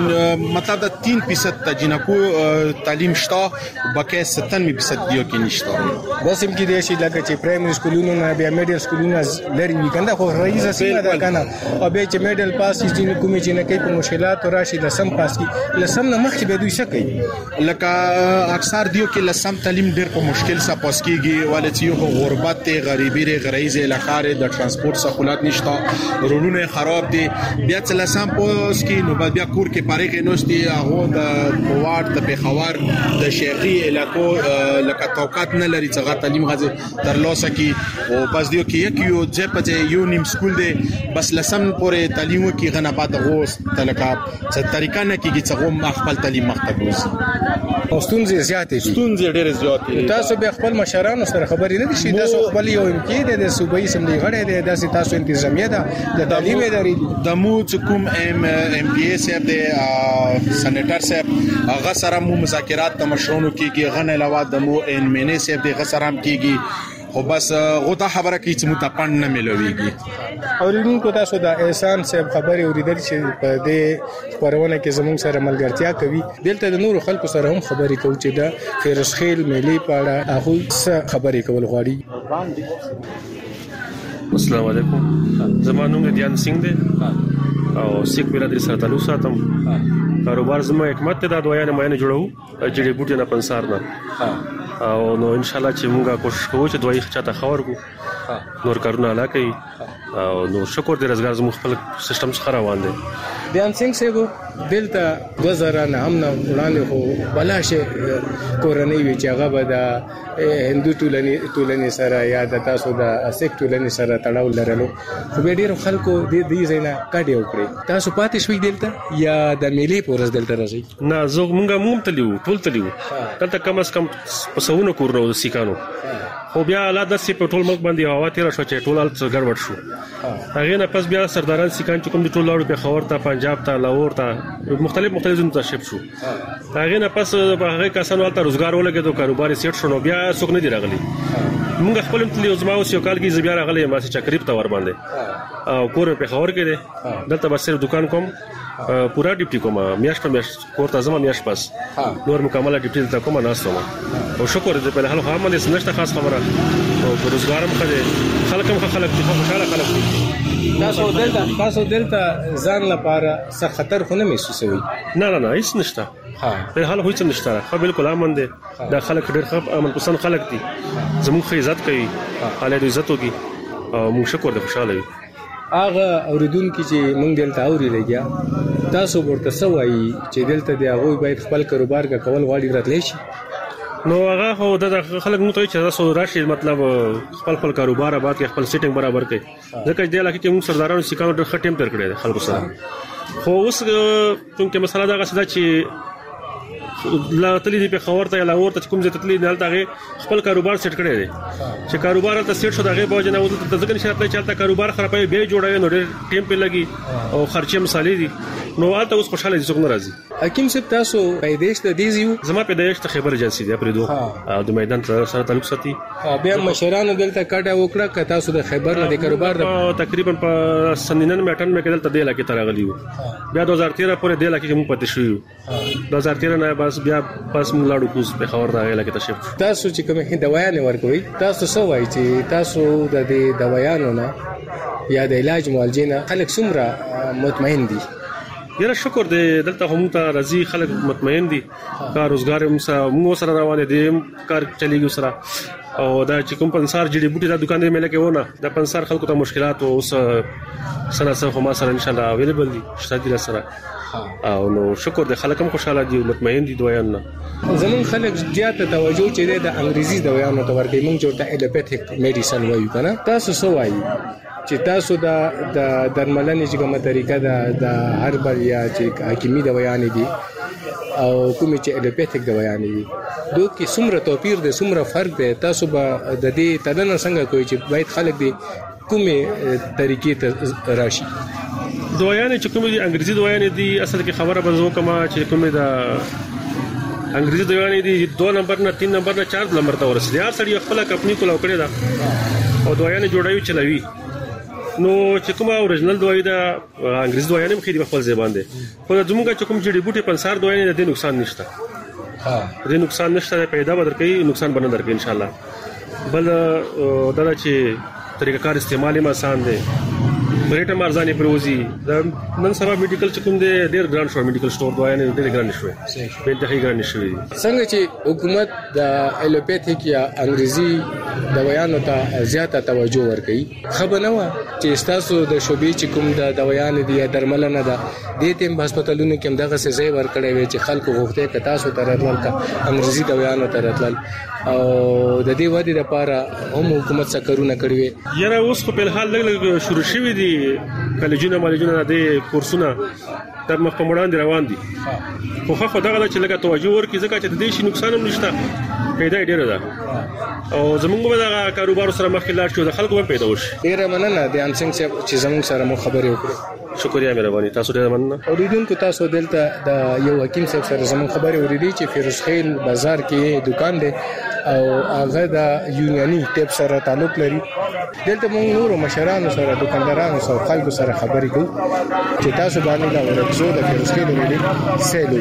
د مطلب د 3% د جینکو تعلیم شته بکې 97% دیو کې نشته بس هم کې دی چې لکه چې پرایمري سکولونه نه بیا میډل سکولونه لري وکنده خو رئیس سیمه ده کنه او به چې میډل پاس چې کومې چې نه کوي په مشکلات راشي د سم پاس کې لسم نه مخکې به دوی شکې لکه اکثر دیو کې لسم تعلیم ډېر په مشکل سره پاس کیږي ولې چې یو غربت ته غریبی ری غریزه علاقې د ترانسپورت سہولت نشته رولونه خراب دي بیا چې لسم پاس کې نو بیا کور کې پارېږي نوستي هغه د کوواټ د پیښور د شهري علاقو لکه توقعات نه لري چې تعلیم غزه تر لاسه کې او بس دیو کې یو ځپه یو نیم سکول دی بس لسم پورې تعلیم کې غنا بعد غوس تلکا څه طریقه نه کیږي چې غو خپل تعلیم مختبوس ستونزې زیاتې دي ستونزې ډېرې زیاتې تاسو به خپل مشرانو سره خبرې نه شي تاسو خپل یو امکی دی د صوبایي اسمبلی غړی دی داسې تاسو انتظامیه ده د تعلیم ادارې د مو کوم ام پی ایس صاحب دی سېنیټر صاحب هغه سره مو مذاکرات د مشرونو کېږي غن علاوه د مو ان مینه صاحب دی هغه سره هم کېږي خو بس غوته خبره کوي چې متپن نه ملويږي اوریدونکو تاسو د احسان صاحب خبرې اوریدل چې په دې خبرونه کې زموږ سره ملګرتیا کوي دلته د نورو خلکو سره هم خبرې کوي چې د فیروز خیل میلې په اړه هغه څه خبرې کول غواړي. السلام علیکم زما نوم دیان سنگ دی او سیک برادری سره تعلق ساتم کاروبار زما حکمت ته د دویانه مینه جوړو جړې بوټي نه پنسار نه او نو ان شاء الله چې موږ کوشش کوو چې دوی چاته خبر کو نور کارونه علاقه او نو شکر دې روزګار زموږ خپل سیستم څخه روان دي. دیان سنگ صاحب دلته 2000 نه هم نه وړاندې خو بلاشه کورنۍ وی چې هغه به د هندو ټولنې سره یا د تاسو د سیک ټولنې سره تړاو لرلو خو به ډیرو خلکو دې ځای نه کډې وکړي تاسو پاتې شوي دلته یا د میلې پورز دلته راځي؟ نه زه موږ تلیو ټول تلیو دلته کم از کم پسونه کورنو سیکانو خو بیا حالات داسې په ټول ملک باندې هوا تیر شو چې ټول حالت ګډوډ شو هغه نه پس بیا سرداران سیکان چې کوم د ټول لاړو په خبر ته پنجاب ته لاهور ته مختلف ځایونو ته شپ شو هغه نه پس هغه کسانو ته روزګار ولګېدو کاروبار سیټ شو نو بیا څوک نه دی راغلی موږ خپل تل یو ځما اوس یو کال کې بیا راغلی ما چې چکریب ته ور باندې او کور په خبر کې دی دلته بس صرف دکان کوم پورا ډیپټي کوم میاش په میاش کوړه زما میاش پاس نور مکمله ډیپټي ته کوم ناستم او شکر دې په حال هم دې نشته خاص خبره او روزګارم خلک خلک دي خوشاله خلک دي تاسو دلته ځان لپاره څه خطر خو نه محسوسوي؟ نه هیڅ نشته په حال هیڅ نشته خو بالکل امن دي دا خلک ډېر خپ امن پسند خلک دي زموږ عزت کوي حاله دې عزت وکي او موږ شکر دې خوشاله وي. هغه اوریدونکو چې موږ دلته اورېدل تاسو ورته سوایي چې دلته دی هغه باید خپل کاروبار کول غواړي راتلی شي نو هغه هو د خلک نو ته چې تاسو راشي مطلب خپل کاروبار آباد کې خپل سیټینګ برابر کړي ځکه چې د علاقې کې موږ سردارانو سیکانو ډېر ښه ټیم تر کړی خلکو سره خو اوس چې مسله دا غسه چې لا تللی دی په خبر ته لاور ته کوم ځای ته تللی نه هغه خپل کاروبار سیټ کړی دی چې کاروبار ته سیټ شو دغه باج نه وته ته ځکه نشه خپل چلته کاروبار خرابوي به جوړوي نو ډېر ټیم په لګي او خرچه مصالې دي نو آلته اوس خوشاله دي څنګه راځي. حکیم صاحب تاسو پیدایش ته دیزیو؟ زما پیدایش ته خبر ایجنسی دی پرې دوه د میدان سره تعلق ساتي بیا مشرانو دلته کټه وکړه که تاسو د خبر نه د کاروبار تقریبا په سنینن میټن مې کېدل ته د علاقې ته راغلی بیا 2013 پورې د علاقې موږ پاتې شو 2013 نه بس بیا پس موږ لاړو کوس په خبر دا علاقې ته شپ. تاسو چې کومه دوايان ورکوي تاسو څه وایي چې تاسو د دې دوايانو نه یا د علاج معالجې نه خلک څومره مطمئن دي؟ یاره شکر دې دلته هم ته راضي خلک مطمئن دي کار روزګار موږ سره روان دي کار چلیږي سره او دا چې کوم پنسار جړي بوټي دا دکان دې ملي کې ونه دا پنسار خلکو ته مشکلات او سره سره هم سره ان شاء الله اویلیبل دي شته سره او نو شکر دې خلک هم خوشاله دي مطمئن دي دویان نه زمون خلک زیات توجه چې د انګریزي دویانو ته ورکوي موږ جوړه الیوپیتھیک میډیسن وایو کنه تاسو څه وایي چې تاسو د درملنې چې کومه طریقه د هربل یا چې حکیمي دویان دي او کومې چې الیوپیتھیک دویان دي دوی کې څومره توپیر دی څومره فرق دی تاسو به د دې تدنه څنګه کوي چې باید خلک دي کومې طریقې ته راشي؟ دویان چې کومې انګریزي دویان دي اصل کې خبره بزو کما چې کومې د انګریزي دویان دي 2 نمبر نه 3 نمبر نه 4 نمبر ته ورسېږي هر سړي خپل کمپنی کولاو کړی دا او دویان جوړوي چلوي نو چې کومه اوریجنل دوی دا انګریزي دوی نه مخې خپل ځای باندې خو زموږ چې کوم جړي بوټي پنسار دوی نه د نقصان نشته د نقصان نشته پیدا بدر کوي نقصان بنه درکې ان شاء الله بل دا چې طریقه کار استعمالي آسان دي بریټه مارزانې پروزي نن سبا میډیکل چې کوم دی ډېر ګران شو میډیکل سٹور دوايانې ډېر ګران شوې په انتهایی ګران شوې څنګه چې حکومت د الوپیتھیک یا انګریزي دوايانو ته زیاته توجه ورکړي خبر نه و چې تاسو د شوبې چې کوم د دوايانې دی درملنه ده د تیم هسپتالونو کې هم دغه څه ځای ورکړی وي چې خلکو غوښته ک تاسو ته راتلل کا انګریزي دوايانو ته راتلل او د دې ودی لپاره هم حکومت څه کارونه کړی وي یاره اوس په الحال لګ شروع شوی دي کالجونه مالجونه د کورسونه د مخکمړان روان دي خو خو دغه چې لګه توجه ورکړي ځکه چې د دې شي نقصان هم نشته پیدا ډیره ده او زمونږ به دا کاروبار سره مخکې لاړ شو د خلکو هم پیدا وشي ډیره مننه د انسنګ چې زمونږ سره مو خبرې وکړي شکریا مهرباني تاسو ډیره مننه اوریدونکو تاسو دلته د یو حکیم صاحب سره زموږ خبرې اوریدي چې فیروز خیل بازار کې دکان دی او هغه د یونیانی ټیپ سره تعلق لري دلته موږ نور مشرانو سره دکاندارانو سره خلکو سره خبرې کوو چې تاسو باندې دا ورکزو د فیروز خیل ویلي سیلو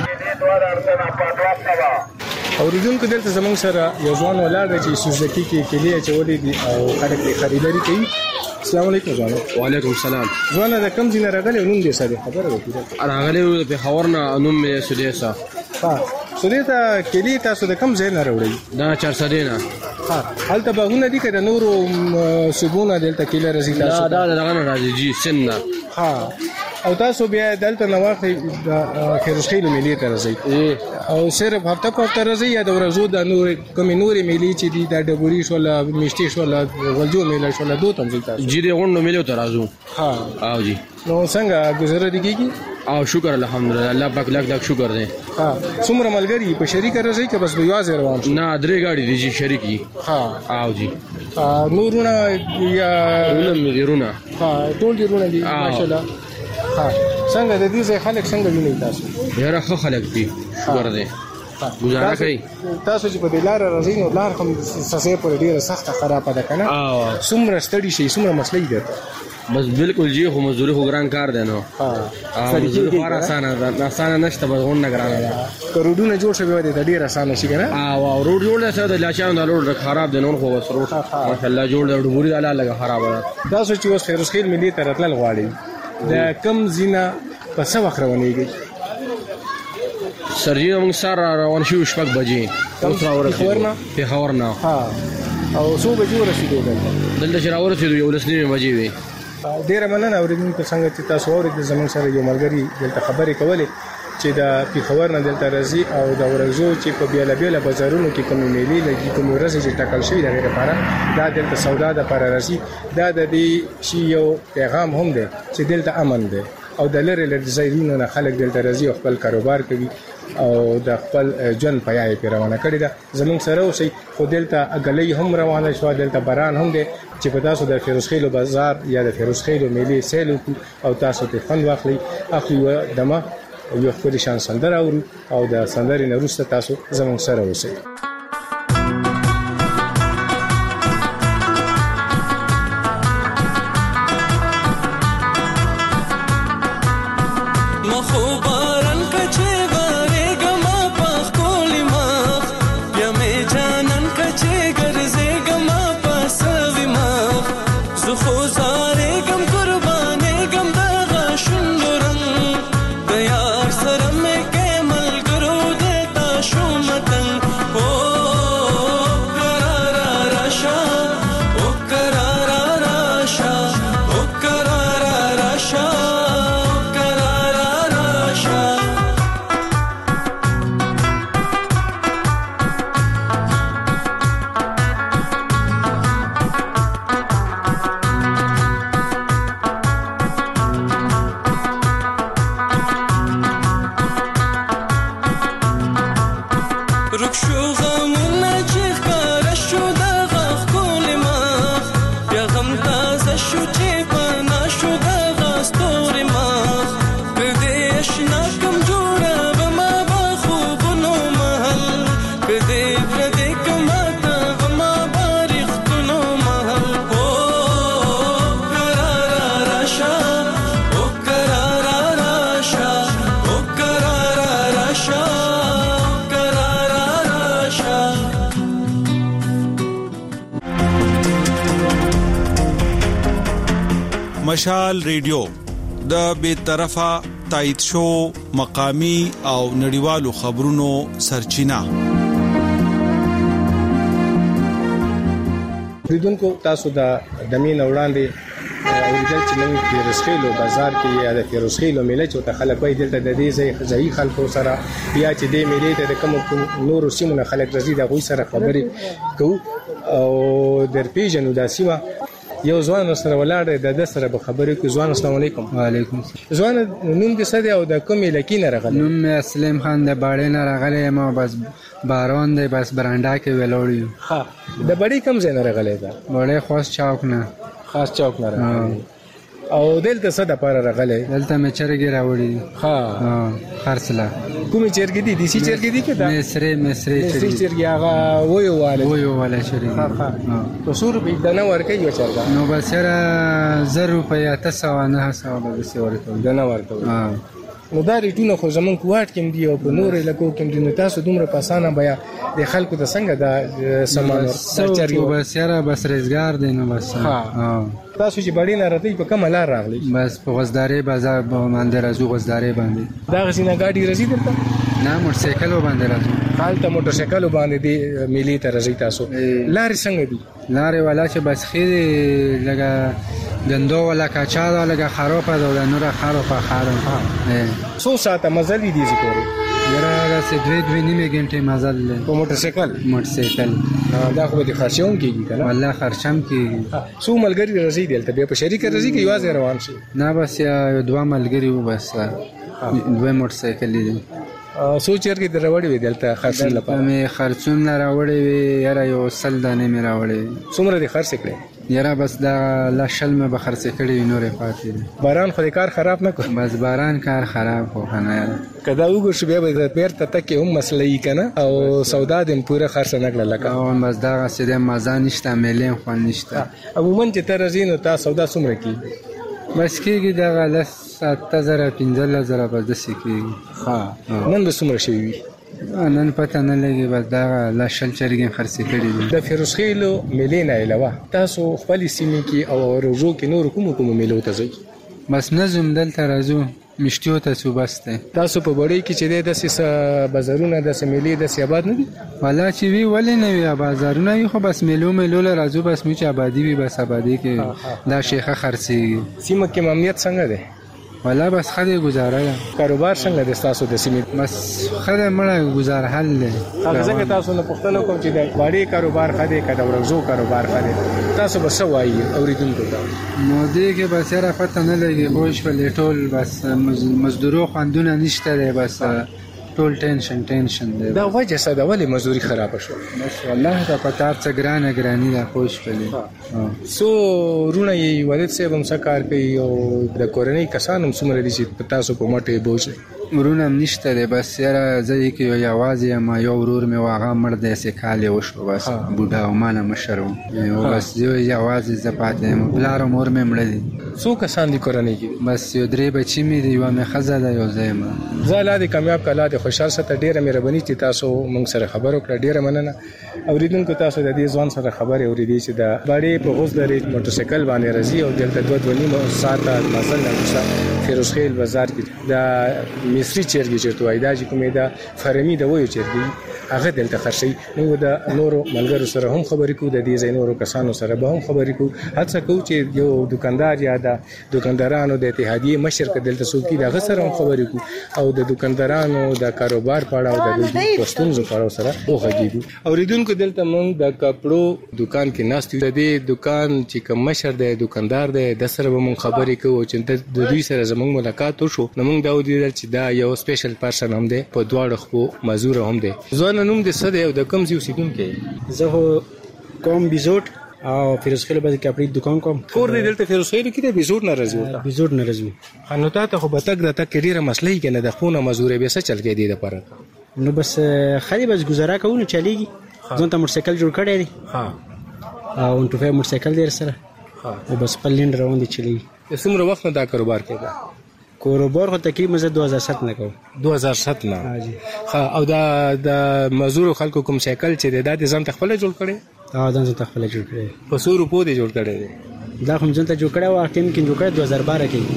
اوریدونکو دلته زموږ سره یو ځوان ولاړ دی چې سوزکی کې کلی چولې دي او خلک خریداري کوي السلام علیکم ځوان وعلیکم السلام ځوان د کم ځای راغلی نوم دې سره خبره وکړه راغلی په خبر نه نوم مې سودیسا ها سودیسا کلی تاسو د کم ځای نه راوړی دا 400 نه ها هلته بهونه دي کړه نور سبونه دلته کلی راځي تاسو دا نه راځي جی سن ها او تاسو بیا دلته نواخې د فیروز خیل ملي ته راځي او صرف هفته په هفته راځي یا د ورځو د نور کوم نورې ملي چې دي د ډبوري شو لا میشتي شو لا غلجو ملي شو لا دوه تم ځي تاسو جی دې غونډو ملي ته راځو ها او جی نو څنګه گزاره دي کیږي او شکر الحمدلله الله پاک لک شکر دی ها څومره ملګری په شریک راځي که بس بیواز روان نه درې گاډي دي جی شریکی ها او جی نورونه یا رونه ها ټول دي رونه دي ماشاءالله ها څنګه د دې ځای خلک څنګه ویني تاسو ډېر ښه خلک دي شکر دی گزاره کوي تاسو چې په دلار راځي نو لار هم سسې پر ډیره سخته خرابه ده کنه څومره ستړي شي څومره مسلې ده بس بالکل جی خو مزدوري خو ګران کار دی نو مزدوري خو آسانه نشته بس غون نه ګرانه ده روډونه جوړ شوی دی ډیر آسانه شي کنه او روډ جوړ دی د لاچانو د روډ خراب دی نو خو بس روډ ماشاءالله جوړ دی ډبوري الله لګه خراب ده تاسو چې اوس فیروز خیل ملي ته راتلل غواړي د کم زینا په څه وخت روانېږي سرجی موږ سره روان شو شپږ بجې اوس راورسېدو په خبرنا ها او څو بجې ورسېدو دلته چې راورسېدو یو لسنیمه بجې وي ډېر مننه اوریدونکو څنګه چې تاسو اورېدل زموږ سره یو ملګری دلته خبرې کولې چې د پیښور نه دلته راځي او د ورځو چې په بیلابیل بازارونو کې کومې میلې لګي کومې ورځې چې ټاکل شوي دغه لپاره دا دلته سودا د لپاره راځي دا د دې شی یو پیغام هم دی چې دلته امن دی او د لری ځایونو نه خلک دلته راځي او خپل کاروبار کوي او د خپل ژوند په یای پیروانه کړی دا زموږ سره اوسې خو دلته اګلې هم روانه شو دلته باران هم دی چې په تاسو د فیروز خیل بازار یا د فیروز خیل میلې سیل او تاسو ته فن واخلي اخلي دمه یو خپل شان سندره اورو او د سندرې نه وروسته تاسو زموږ سره اوسئ Oh مشال ریډیو د بې طرفه تایید شو مقامی او نړیوالو خبرونو سرچینه. لیدونکو تاسو د دمین وړاندې اوریدل چې نن فیروزخیلو بازار کې یا د فیروزخیلو میله چې ته خلک وایي دلته د دې ځای خلکو سره بیا چې د میلې ته د کوم نورو سیمو خلک راځي د غوي سره خبرې کوو او در پیژنو د سیمه یو ځوان سره ولاړ د سره به خبرې کوي. ځوان السلام علیکم. وعلیکم ځوان نوم دې څه دی او د کومې لکې نه راغلی؟ نوم مې اسلم خان د باړې نه راغلی ما بس باران دی بس برانډا کې ولاړ یو. ها د بړې کوم ځای نه راغلی دا؟ بړې خاص چوک نه. خاص چوک نه راغلی او دلته څه د پاره راغلی؟ دلته مې چرګې راوړي. ها خرڅلا کومې چرګې دي؟ دیسی چرګې دي که دا مصري چرګې هغه ویو والا چرګې. ها په څو روپۍ دانه ورکوي یو چرګه؟ نو بس یاره 1000 روپۍ 800 به داسې ورکوي دانه ورکوي. نو دا ریټونه خو زمونږ کوټ کې دي او په نور علاقو کې دي. نو تاسو دومره په اسانه بیا د خلکو د څنګه دا سامان چرګ بس یاره بس روزګار دی نو بس. تاسو چې بړې نه راځي په کومه لار راغلی؟ بس په غزدارې بازار باندې راځو. غزدارې باندې دا غسینه گاډي راځي دلته؟ نه موټرسایکل باندې راځو. حالته موټرسایکل باندې دی میلې ته راځي تاسو. لارې څنګه دي؟ لارې والا چې بس خېری لګه ګندو ولا کاچا دا لګه خرابه ده نور خرابه څو ساعته مزل دي ذکر یاره سه 2 نیمه غنټه مزل په موټرسایکل دا خو به خرچوم کیږي کنه؟ والله خرچم کیږي. څو ملګری راځي دلته بیا په شریک راځي کې یوازې روان شي؟ نه بس یا 2 ملګری وو بس 2 موټرسایکل دي. څو چرګې دراوړې وې دلته خرڅون لپاره؟ مې خرڅون راوړې وې یاره یو سل دانې مې راوړې. څومره دې خرڅ کړې؟ یاره بس دا لاشل مې به خرڅ کړې نورې پاتې. باران خو دې کار خراب نه کړ؟ بس باران کار خراب خو کنه یاره کدا وګور شو بیا به بیرته تک هم مسلې کنه او سودا دې پوره خرڅ نه کړل لکه او بس دا سیده مزه نشته ملي خو نشته. عموما چې تر زینو تاسو سودا څومره کی؟ بس کېږي دا لس 7000 15000 بس د سکیږي. ها نن به څومره شي وي؟ نن پته نه لګي بس دا لاشل چرګې خرڅ کړي دي. د فیروزخیلو میلې نه علاوه تاسو خپل سیمې کې او روزو کې نور کوم میلو ته ځئ؟ بس نظم دلته راځو مشتیو ته سو بس ته. تاسو په بړې کې چې د سیسه بازارونه د سیمېلې د سیاباد نه دي؟ والا چې وی ولې نه وی بازارونه یو خو بس میلو راځو بس مو چې آبادی وي بس آبادی کې دا شیخه خرڅي. سیمه کې امنیت څنګه ده؟ والا بس خدای گزاره ده. کاروبار څنګه د تاسو د سیمې؟ بس خدای مړه گزار حل ده. هغه تاسو نه پښتنو کوم چې د باړې کاروبار خدای کده ورزو کاروبار خدای تاسو بس وایي اوریدونکو ته نو دې کې بس را پته نه لګي خوش په ټول بس مزدورو خوندونه نشته ده بس ټول ټینشن دی. دا وجه څه ده ولې مزدوري خراب شو؟ بس والله دا پتار څه ګرانی ده خوش پلي. سو رونه یې والد صاحب هم کار کوي او د کورنۍ کسان هم څومره دي چې تاسو په مټه بوج ورونه نشته ده بس یاره ځای کې یو یوازې ما یو ورور مې واغه مړ دی سه کال وشو بس بوډا او مانه مشرو بس یو یوازې زپاتې بلار مور مې مړ دي. څو کسان دي کورنۍ کې؟ بس یو درې بچی مې دی یو مې خزه ده یو ځای ما زاله دي کامیاب کلا دي خوشاله ست ډیره مهرباني چې تاسو موږ سره خبرو کړ ډیره مننه. اوریدونکو تاسو د دې ځوان سره خبرې اورېدې چې د باړې په غوزدرې موټرسایکل باندې راځي او دلته 2.5 ساعته مزل نه فیروزخیل بازار کې د مصری چرګې چې توای دا چې کومه دا فرمی د وایو چرګې هغه دلته خرڅي. نو د نورو ملګرو سره هم خبرې کوو د دې زینورو کسانو سره به هم خبرې کوو. هڅه کوو چې یو دکاندار یا د دکاندارانو د اتحادیه مشر کدل تاسو کې دغه سره هم خبرې کوو او د دکاندارانو د کاروبار په اړه او د پښتونزو په اړه سره وغږیږو. اوریدونکو دلته موږ د کپړو دکان کې ناستو د دې دکان چې کوم مشر دی دکاندار دی د سره به موږ خبرې کوو چې د دوی سره زموږ ملاقات وشو. نو موږ دا ولیدل چې دا یو سپیشل پرسن هم دی په دواړو خو مزور هم دی. ځوان نوم دې څه دی او د کوم ځای اوسیدونکی؟ زه کوم بیزوټ او فیروزخیل باندې کپړې دکان کوم. کور دې دلته فیروزخیل کې دی؟ بیزوټ نه راځي؟ بیزوټ نه راځي. نو تاسو خو به تک راته کې ډیره مسلې کې نه د خونه مزورې به څه چل کې دی د پاره؟ نو بس خالي بس گزاره کوو چلیږي. ځون ته موټرسایکل جوړ کړی دی او 25 موټرسایکل دی سره او بس پلین روان دي چلیږي. څومره وخت نه دا کاروبار کوي؟ کاروبار خو تقریبا زه 2007 نه کوم. 2007 نه؟ او دا د مزور خلکو کوم سایکل چې د ځان ته خپل جوړ کړي؟ ځان ته خپل جوړ کړي. په 100 روپو دی جوړ کړي دی؟ دا هم ځنته جوړ کړو ټیم کې جوړ کړو 2012 کې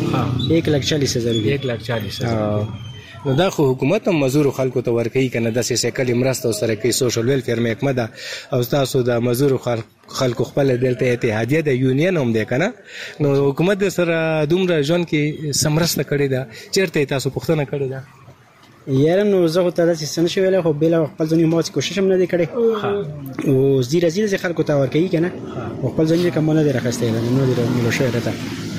1,40,000 نو دا خو حکومت هم مزدور خلکو ته ورکوي کنه د سیسکل مرسته سره کوي سوشل ویلفیر محکمه ده او تاسو د مزدور خلکو خپل دلته اتحادیه د یونین هم ده کنه نو حکومت سره دومره ژوند کې سمرسته کړی ده چیرته تاسو پوښتنه کړی ده یاره نو زه ته د سیستم شویل خو بل خپل ځنی مو کوشش هم نه دی کړی او زیره زیره خلکو ته ورکوي کنه خپل ځنی کوم نه دی راخسته نو دی ملو شوی راته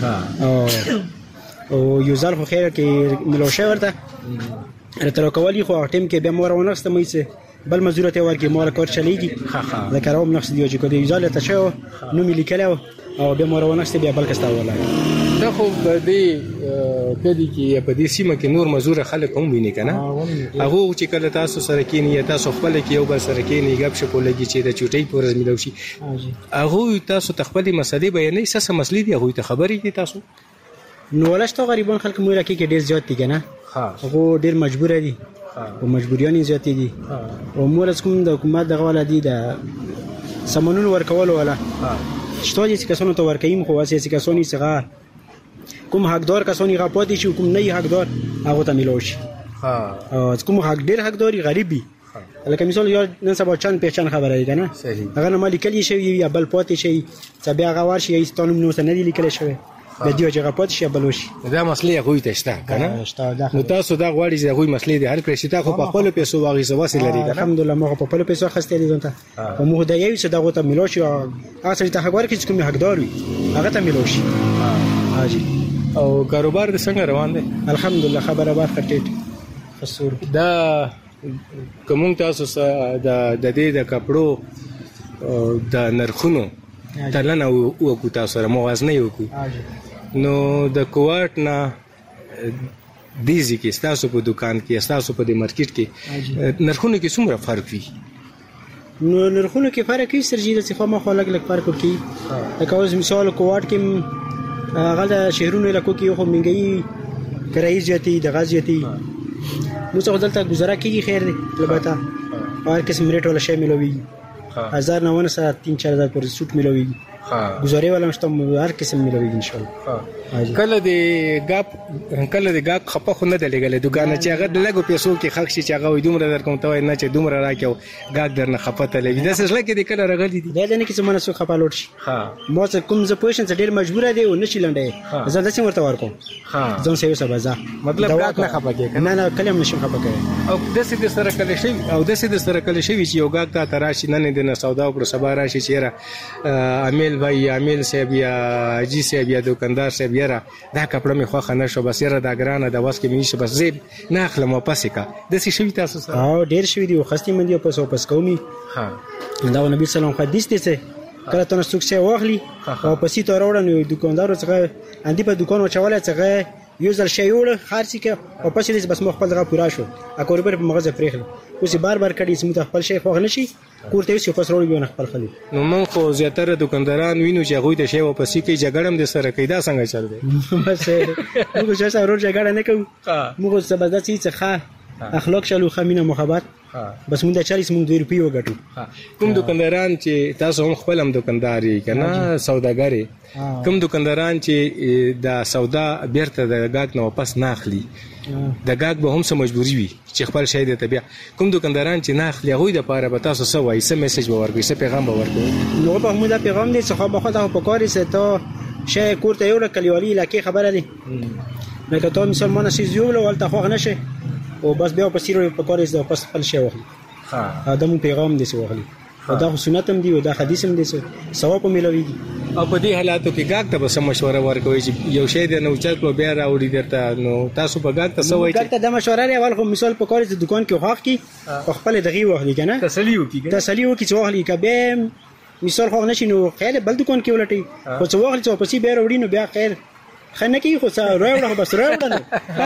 او یو ځل خو خیر کې ملو شوی ورته تر کولی خو ټیم کې به مور ونغسته مې سه بل مزدور ته ورکی مور کار چلیږي دا کاروم نقص دی چې کوي یو ځل ته شو نو ملي کړو او به مور ونغسته بیا بل کستا ولا دا خو به کدی کې په دې سیمه کې نور مزدور خلک هم ویني کنه هغه چې کله تاسو سره کې نه تاسو خپل کې یو بل سره کې نه غب شپو لګي چې د چوټي پورز ملو شي هغه تاسو تخپل مسلې بیانې څه مسلې دی هغه ته خبرې دي تاسو نو ولشتو غریبان خلک مو راکې کې ډیر زیات دي کنه هغه ډیر مجبور دي او مجبوریان زیات دي او مورز کوم د حکومت دغه ولادي د سمنون ورکول ولا شته چې کسانو ته ورکایم خو واسي چې کسانی څنګه کوم حقدار کسانی غاپاتې شي کوم نه حقدار هغه ته ملوش کوم حق ډیر حقداري غریبي لکه مثال یو نن سبا چند پہچان خبره دی کنه هغه نه مالي کلی شي یا بل پاتې شي چې بیا غوار شي ایستانو نو څه نه دی لیکل شوی د دې وجه غاپات شي بلوش دا مسلې هغه ته شته کنه نو تاسو دا غواړئ چې هغه مسلې دي هر کله چې تاسو په خپل پیسو واغې سواسي لري الحمدلله موږ په خپل پیسو خسته دي ځنته او موږ دا یو څه دغه ته ملوش هغه چې ته غواړئ چې کوم حقدار وي هغه ته ملوش حاجی او کاروبار د څنګه روان دي الحمدلله خبره بار کټټ خسور دا کوم تاسو د دې د کپړو د نرخونو تلنه وکړو تاسو سره موازنه وکړو نو د کوارټ نه دیزی کې تاسو په دکان کې تاسو په مارکیټ کې نرخونو کې څومره فرق وي نو نرخونو کې فرق وي سرجی د څخه مخ لګ فرق کوي لکه اوس مثال کوارټ کې هغه د شهرونو علاقو کې خو منګي کرایي زیاتی د غاز زیاتی نو څه دلته گزاره کیږي خیر دی البته هر قسم ریټ ولا شی ملوي 1900 سره 3-4000 پر سوټ ملوي گزارې ولا مشته هر قسم ملوي ان شاء الله کله د غاپ خپه خو نه دلګل دکان چې هغه د لګو پیسو کې خلک چې هغه وي دومره درکوم ته نه چې دومره راکیو غاګ درنه خپته لګي د څه لکه د کله رغلي دي دا نه کې څه منسو خپه لوټ شي مو څه کوم ز پوزیشن ډیر مجبور دی او نشي لنډه زه د څه ورته ورکوم ځم سیو سبا مطلب غاګ نه خپه کې نه کلم نشم خپه کوي او د سره کله شي چې یو غاګ ته تراشي نه د سودا او سبا راشي چیرې امیل بھائی امیل صاحب یا جی صاحب یا دکاندار صاحب یاره دا کپړه می خوخه نه شو بس یاره دا ګرانه د واس کې می شي بس زیب نه اخلم واپس کا د څه شوی تاسو سره او ډیر شوی دی خستې مندي واپس کومي دا نبی سلام حدیث دي څه کله ته نسوک څه واخلي او پسې ته راوړنه دکاندار څنګه اندی په دکان وچواله څنګه یو ځل شی وړ خارسي کې او پسې بس مخ خپل غا پورا شو اکور په مغزه پرېخل اوس بار کړي سمته خپل شی خو نشي کوړته یو پس وروړي نه خپل خلی نو مونږ خو زیاتره دکانداران وینو چې هغه ته شی واپس کې جګړم د سره کیدا څنګه چل دی بس موږ چې سره جګړه نه کوو موږ سبا د څه ښه اخلاق شلو خمینه محبت بس مونږ د 40 مونږ 2 روپیه وګټو کوم دکانداران چې تاسو هم خپل هم دکانداري کنه سوداګری کوم دکانداران چې د سودا بیرته د غاګ نه واپس نه اخلي د غاګ به هم سم مجبوری وي چې خپل شی د طبيع کوم دکانداران چې نه اخلي هغه د پاره به تاسو سو وایي سم میسج به ورکړي سم پیغام به ورکړي نو به موږ د پیغام دې څخه به خدای په کاري سه ته شی کوړته یو کلیوالي لکه خبره دي لکه ته مسلمان شې یو ولته خو نشه او بس بیا په سیرو په کاري سه پس خپل شی واخلي ادم پیغام دې سه واخلي دا سنت هم دی او دا حدیث هم دی ثواب ملوي او په دې حالاتو کې غاګ ته به مشوره ورکوي چې یو شی د نو چل کو بیا راوړي درته نو تاسو په غاګ ته سوي غاګ ته د مشوره لري اول خو مثال په کاري دکان کې حق کی خپل دغه واخلي کنه تسلی وکي چې واخلي کبه مثال خو نشي نو خیر بل دکان کې ولټي خو څو واخلي چې پسې بیا راوړي نو بیا خیر خنه کې خو څه راوړه بس راوړه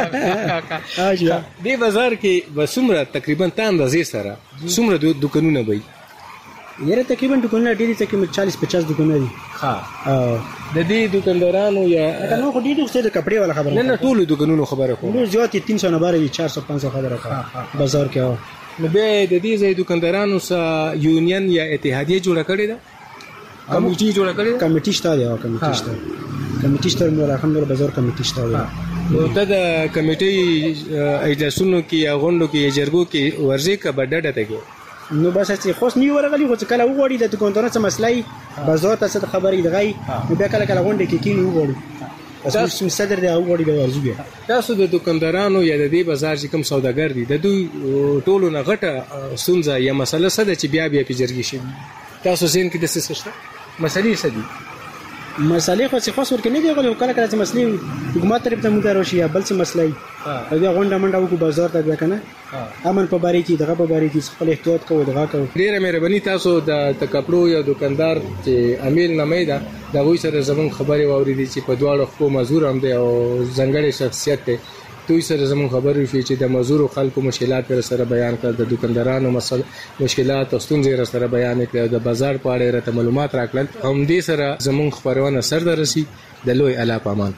اجازه دی بازار کې وسمره تقریبا تان اندازې سره سمره دکانونه وي یره تقریبا دکانونه ډېری تقریبا 40-50 دکانونه دي ها د دې دکاندارانو یا نو خو ډېر څه د کپڑے والا خبره نه ټول دکانونو خبره کوم نو زیات 300 نه باري 400-500 خبره کوم بازار کې نو به د دې ځای دکاندارانو سره یونین یا اتحادیه جوړه کړې ده کمیټي جوړ کړی کمیټي شته دی کمیټي شته نو الحمدلله بازار کمیټي شته دی نو ته د کمیټي اجلاسونو کې یا غونډو کې جرګو کې ورځي کا بډډه تګي نو بس چې خوښ نیو ورغلی خو کله وګوري د دکاندارانو څه مسلې بازار ته څه خبرې دغی نو بیا کله غونډه کې کینی وګوري تاسو صدر دی وګوري به ورځي تاسو د دکاندارانو یا د دې بازار چې کوم سوداګر دي د دوی ټولو نه غټه سنځه یا مسله څه ده چې بیا په جرګې شي تاسو زین کې د څه څه مسلې څه دي مسلې خو څه خاص ورکه نه دی غوړي کله کله چې مسلې حکومت طرف ته مدار شي یا بل څه مسلې دا غونډه منډه وکړو بازار ته بیا کنه امن په باره کې دغه په باره کې خپل احتیاط کوو دغه کوو ډیره مهرباني تاسو د کپړو یا دکاندار چې امیل نامې ده دا وایي سره زمون خبري واورېدي چې په دواړو خو مزور هم دی او ځنګړې شخصیت دی دوی سره زمون خبرې شي چې د مزور خلکو مشکلات پر سره بیان کړ د دکاندارانو مشکلات او ستونزې سره بیان کړ د بازار په اړه راته معلومات راکړل هم دې سره زمون خبرونه سر درسي د لوی اعلی پامان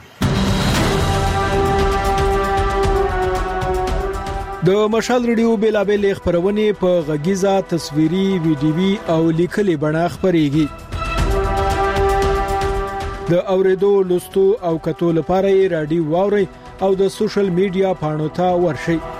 د مشال ریډیو بیلابل خبرونه په غږیزه تصویري ویډیوي او لیکلي بڼه خبريږي د اوریدو لوستو او کتو لپاره رادیو واوري او د سوشل میډیا پاڼو ته ورشئ